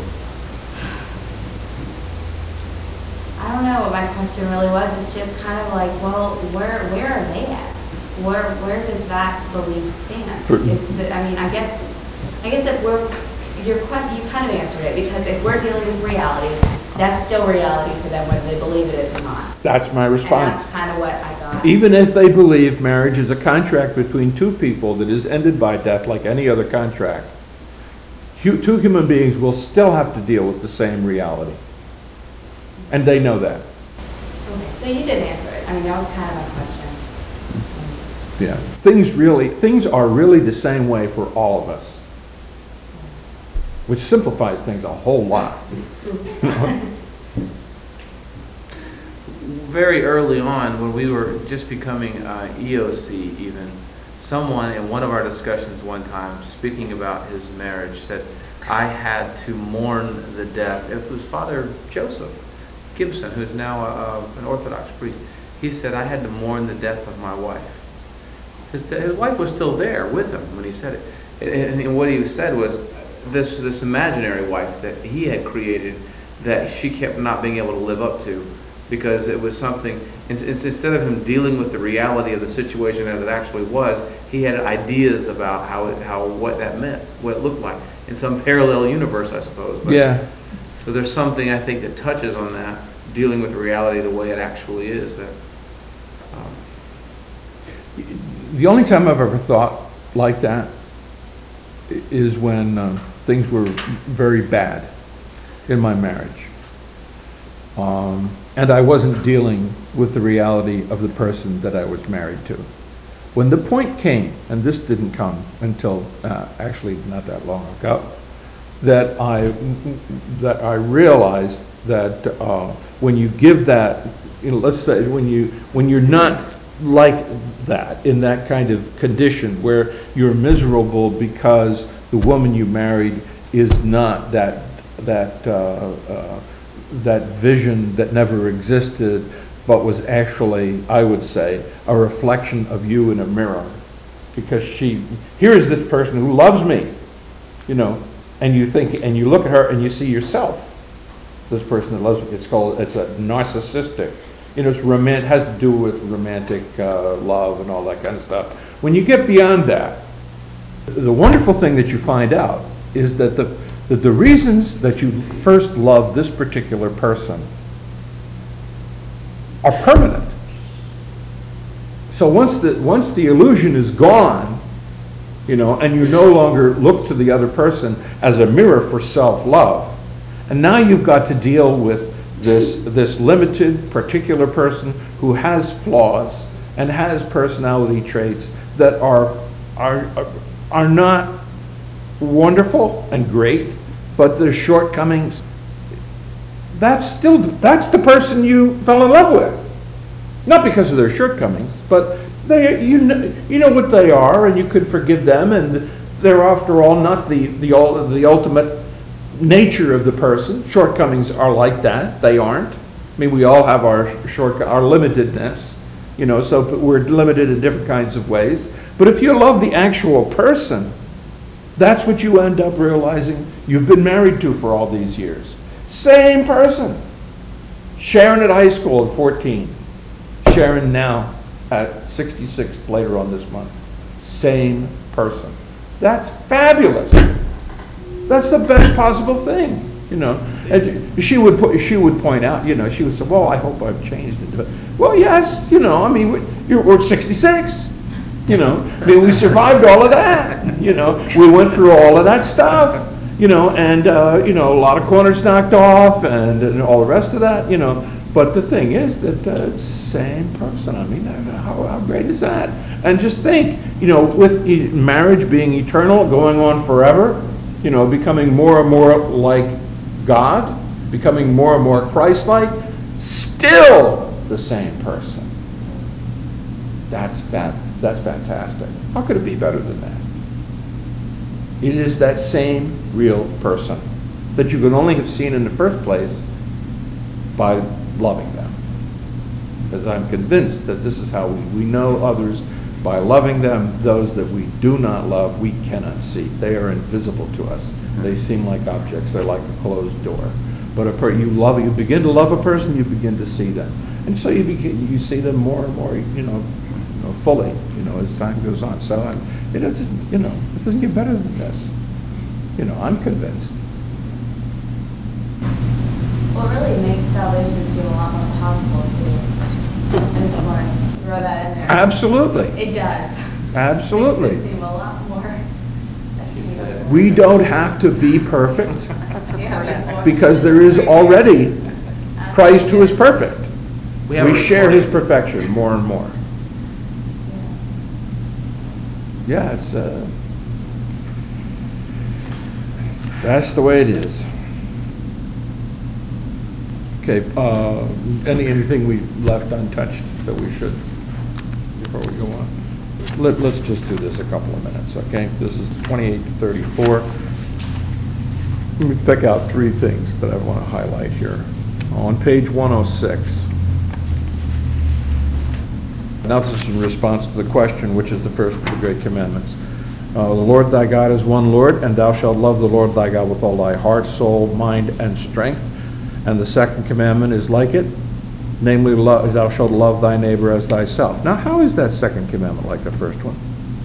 I don't know what my question really was. It's just kind of like, well, where are they at? Where does that belief stand? I guess if you kind of answered it, because if we're dealing with reality, that's still reality for them whether they believe it is or not. That's my And response. that's kind of what I got. Even if they believe marriage is a contract between two people that is ended by death like any other contract, two human beings will still have to deal with the same reality. And they know that. Okay, so you did answer it. That was kind of my question. Yeah. Things are really the same way for all of us. Which simplifies things a whole lot. very early on, when we were just becoming EOC even, someone in one of our discussions one time, speaking about his marriage, said, I had to mourn the death. It was Father Joseph Gibson, who's now an Orthodox priest. He said, I had to mourn the death of my wife. His wife was still there with him when he said it. And what he said was, this imaginary wife that he had created that she kept not being able to live up to, because it was something, instead of him dealing with the reality of the situation as it actually was, he had ideas about what that meant, what it looked like, in some parallel universe, I suppose. But, Yeah. so there's something, I think, that touches on that, dealing with reality the way it actually is. That The only time I've ever thought like that is when things were very bad in my marriage. And I wasn't dealing with the reality of the person that I was married to. When the point came, and this didn't come until actually not that long ago, that I realized that when you give that, let's say when you're not like that, in that kind of condition where you're miserable because the woman you married is not that vision that never existed, but was actually, I would say, a reflection of you in a mirror. Because here's this person who loves me, and you think, and you look at her and you see yourself. This person that loves me, it's a narcissistic, it's has to do with romantic love and all that kind of stuff. When you get beyond that, the wonderful thing that you find out is that the reasons that you first love this particular person are permanent. So once the illusion is gone, and you no longer look to the other person as a mirror for self-love, and now you've got to deal with this limited particular person who has flaws and has personality traits that are not wonderful and great, but their shortcomings, that's the person you fell in love with. Not because of their shortcomings, but you know what they are, and you could forgive them, and they're after all not the ultimate nature of the person. Shortcomings are like that. They aren't. I mean, we all have our limitedness, so we're limited in different kinds of ways. But if you love the actual person, that's what you end up realizing you've been married to for all these years. Same person. Sharon at high school at 14. Sharon now at 66 later on this month. Same person. That's fabulous. That's the best possible thing, And she would point out, she would say, well, I hope I've changed it. Well, yes, we're 66. We survived all of that. We went through all of that stuff. And a lot of corners knocked off, and all the rest of that. But the thing is that same person. I mean, how great is that? And just think, with marriage being eternal, going on forever, becoming more and more like God, becoming more and more Christ-like, still the same person. That's fantastic. How could it be better than that? It is that same real person that you could only have seen in the first place by loving them. Because I'm convinced that this is how we know others, by loving them. Those that we do not love, we cannot see. They are invisible to us. They seem like objects. They're like a closed door. But you begin to love a person, you begin to see them. And so you see them more and more, fully, as time goes on. So it doesn't get better than this. I'm convinced. Well, it really makes salvation seem a lot more possible too. I just want to throw that in there. Absolutely. It does. Absolutely. Makes it seem a lot more. We don't have to be perfect That's Yeah, recorded. because there is already Christ who is perfect. have We a share his recording. perfection more and more. Yeah, that's the way it is. Okay. Okay, anything we left untouched that we should, before we go on? Let's just do this a couple of minutes, okay? This is 28 to 34. Let me pick out three things that I want to highlight here. On page 106. Now this is in response to the question, which is the first of the great commandments. The Lord thy God is one Lord, and thou shalt love the Lord thy God with all thy heart, soul, mind, and strength. And the second commandment is like it, namely, thou shalt love thy neighbor as thyself. Now, how is that second commandment like the first one?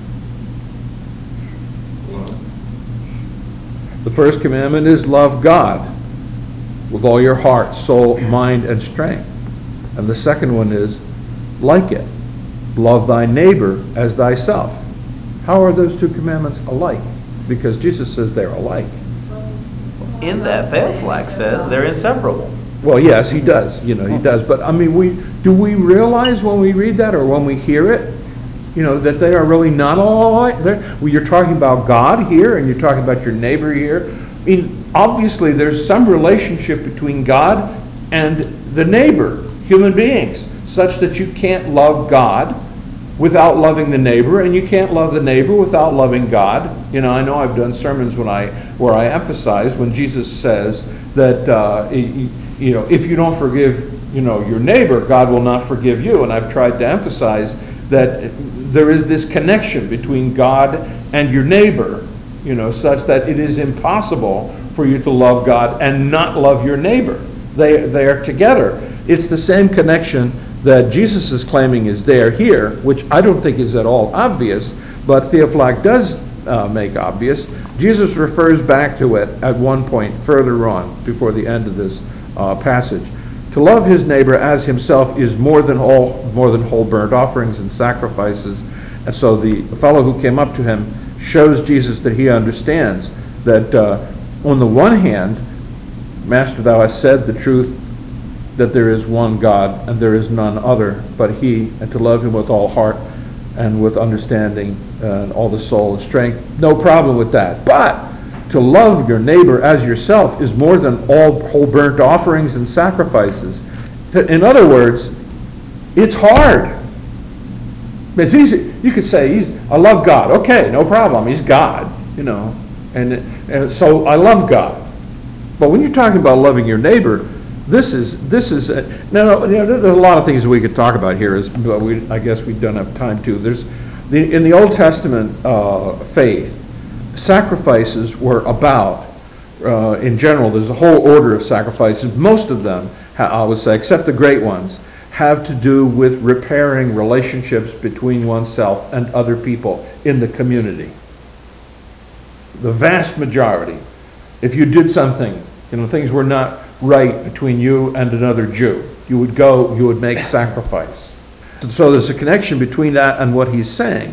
The first commandment is love God with all your heart, soul, mind, and strength. And the second one is like it, love thy neighbor as thyself. How are those two commandments alike? Because Jesus says they're alike. In that, Theophylact says they're inseparable. Well, yes, he does. He does. But I mean, do we realize when we read that or when we hear it, that they are really not all alike? Well, you're talking about God here, and you're talking about your neighbor here. I mean, obviously, there's some relationship between God and the neighbor, human beings, such that you can't love God without loving the neighbor, and you can't love the neighbor without loving God. I know I've done sermons where I emphasize when Jesus says that if you don't forgive your neighbor, God will not forgive you. And I've tried to emphasize that there is this connection between God and your neighbor, such that it is impossible for you to love God and not love your neighbor. They are together. It's the same connection that Jesus is claiming is there here, which I don't think is at all obvious, but Theophylact does make obvious. Jesus refers back to it at one point further on, before the end of this passage. To love his neighbor as himself is more than whole burnt offerings and sacrifices. And so the fellow who came up to him shows Jesus that he understands that on the one hand, Master, thou hast said the truth, that there is one God and there is none other but he, and to love him with all heart and with understanding and all the soul and strength. No problem with that. But to love your neighbor as yourself is more than all whole burnt offerings and sacrifices. In other words, it's hard. It's easy. You could say, I love God. Okay, no problem. He's God, and so I love God. But when you're talking about loving your neighbor, this is now. There's a lot of things we could talk about here. But I guess we don't have time to. In the Old Testament faith, sacrifices were about, in general, there's a whole order of sacrifices. Most of them, I would say, except the great ones, have to do with repairing relationships between oneself and other people in the community. The vast majority. If you did something, things were not right between you and another Jew, you would make sacrifice. So there's a connection between that and what he's saying.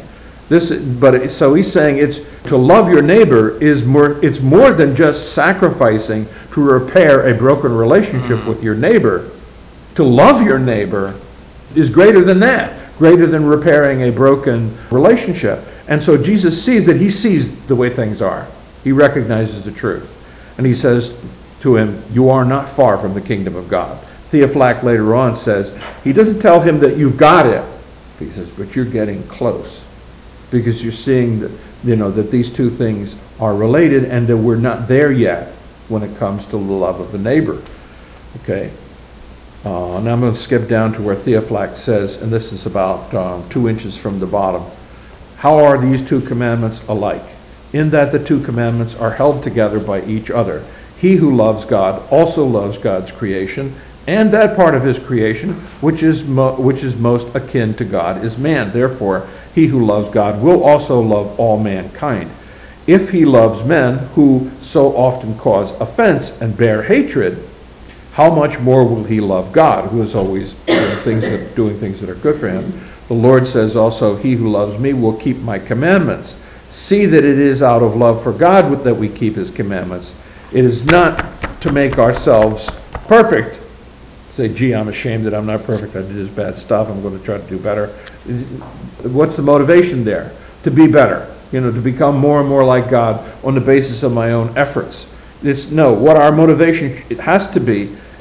So he's saying it's to love your neighbor it's more than just sacrificing to repair a broken relationship with your neighbor. To love your neighbor is greater than that, greater than repairing a broken relationship. And so Jesus sees that he sees the way things are. He recognizes the truth. And he says to him, you are not far from the kingdom of God. Theophylact later on says, he doesn't tell him that you've got it. He says, but you're getting close. Because you're seeing that, that these two things are related and that we're not there yet when it comes to the love of the neighbor. Okay. Now I'm going to skip down to where Theophylact says, and this is about 2 inches from the bottom, how are these two commandments alike? In that the two commandments are held together by each other. He who loves God also loves God's creation, and that part of his creation which is most akin to God is man. Therefore, he who loves God will also love all mankind. If he loves men who so often cause offense and bear hatred, how much more will he love God, who is always doing things that are good for him? The Lord says also, he who loves me will keep my commandments. See that it is out of love for God that we keep his commandments. It is not to make ourselves perfect. Say, gee, I'm ashamed that I'm not perfect. I did this bad stuff. I'm going to try to do better. What's the motivation there? To be better. To become more and more like God on the basis of my own efforts. What our motivation it has to be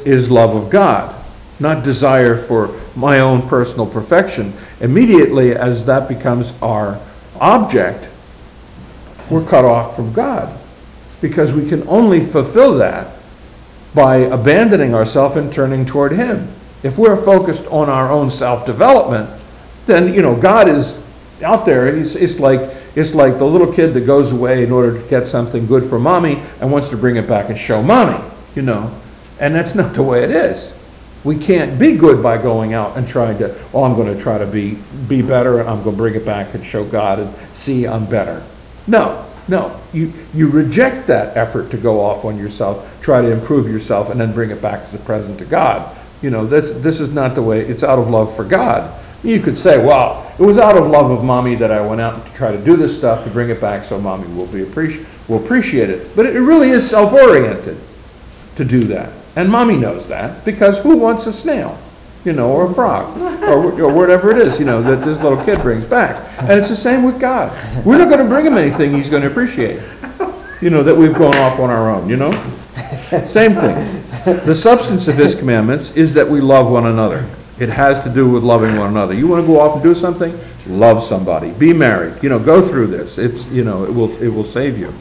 is love of God, not desire for my own personal perfection. Immediately as that becomes our object, we're cut off from God, because we can only fulfill that by abandoning ourselves and turning toward Him. If we're focused on our own self-development, then, God is out there. It's like the little kid that goes away in order to get something good for mommy and wants to bring it back and show mommy, And that's not the way it is. We can't be good by going out and trying to, I'm going to try to be better, and I'm going to bring it back and show God and see I'm better. No. You reject that effort to go off on yourself, try to improve yourself, and then bring it back as a present to God. This is not the way. It's out of love for God. You could say, well, it was out of love of mommy that I went out to try to do this stuff to bring it back so mommy will appreciate it. But it really is self-oriented to do that. And mommy knows that, because who wants a snail? Or a frog, or whatever it is, that this little kid brings back. And it's the same with God. We're not going to bring him anything he's going to appreciate, that we've gone off on our own, Same thing. The substance of his commandments is that we love one another. It has to do with loving one another. You want to go off and do something? Love somebody. Be married. Go through this. It's, it will save you.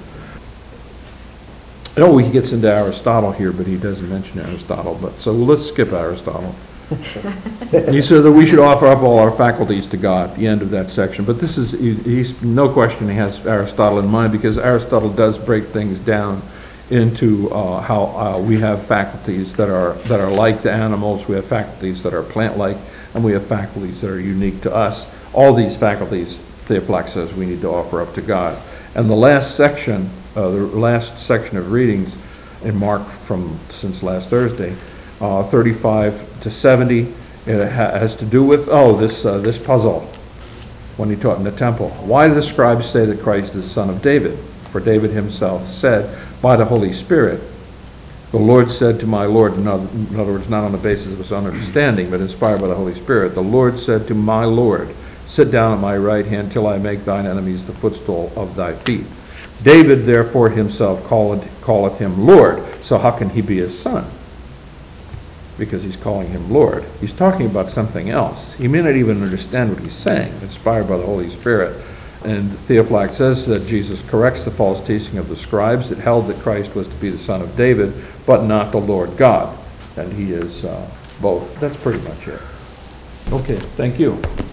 He gets into Aristotle here, but he doesn't mention Aristotle. So let's skip Aristotle. He said that we should offer up all our faculties to God, the end of that section. But this is, he's no question he has Aristotle in mind, because Aristotle does break things down into how we have faculties that are like the animals, we have faculties that are plant-like, and we have faculties that are unique to us. All these faculties, Theophylact says, we need to offer up to God. And the last section of readings in Mark since last Thursday, 35 to 70, it has to do with, this puzzle when he taught in the temple. Why do the scribes say that Christ is the son of David? For David himself said, by the Holy Spirit, the Lord said to my Lord, in other words, not on the basis of his own understanding, but inspired by the Holy Spirit, the Lord said to my Lord, sit down at my right hand till I make thine enemies the footstool of thy feet. David therefore himself calleth him Lord. So how can he be his son? Because he's calling him Lord. He's talking about something else. He may not even understand what he's saying, inspired by the Holy Spirit. And Theophylact says that Jesus corrects the false teaching of the scribes that held that Christ was to be the son of David, but not the Lord God. And he is both. That's pretty much it. Okay, thank you.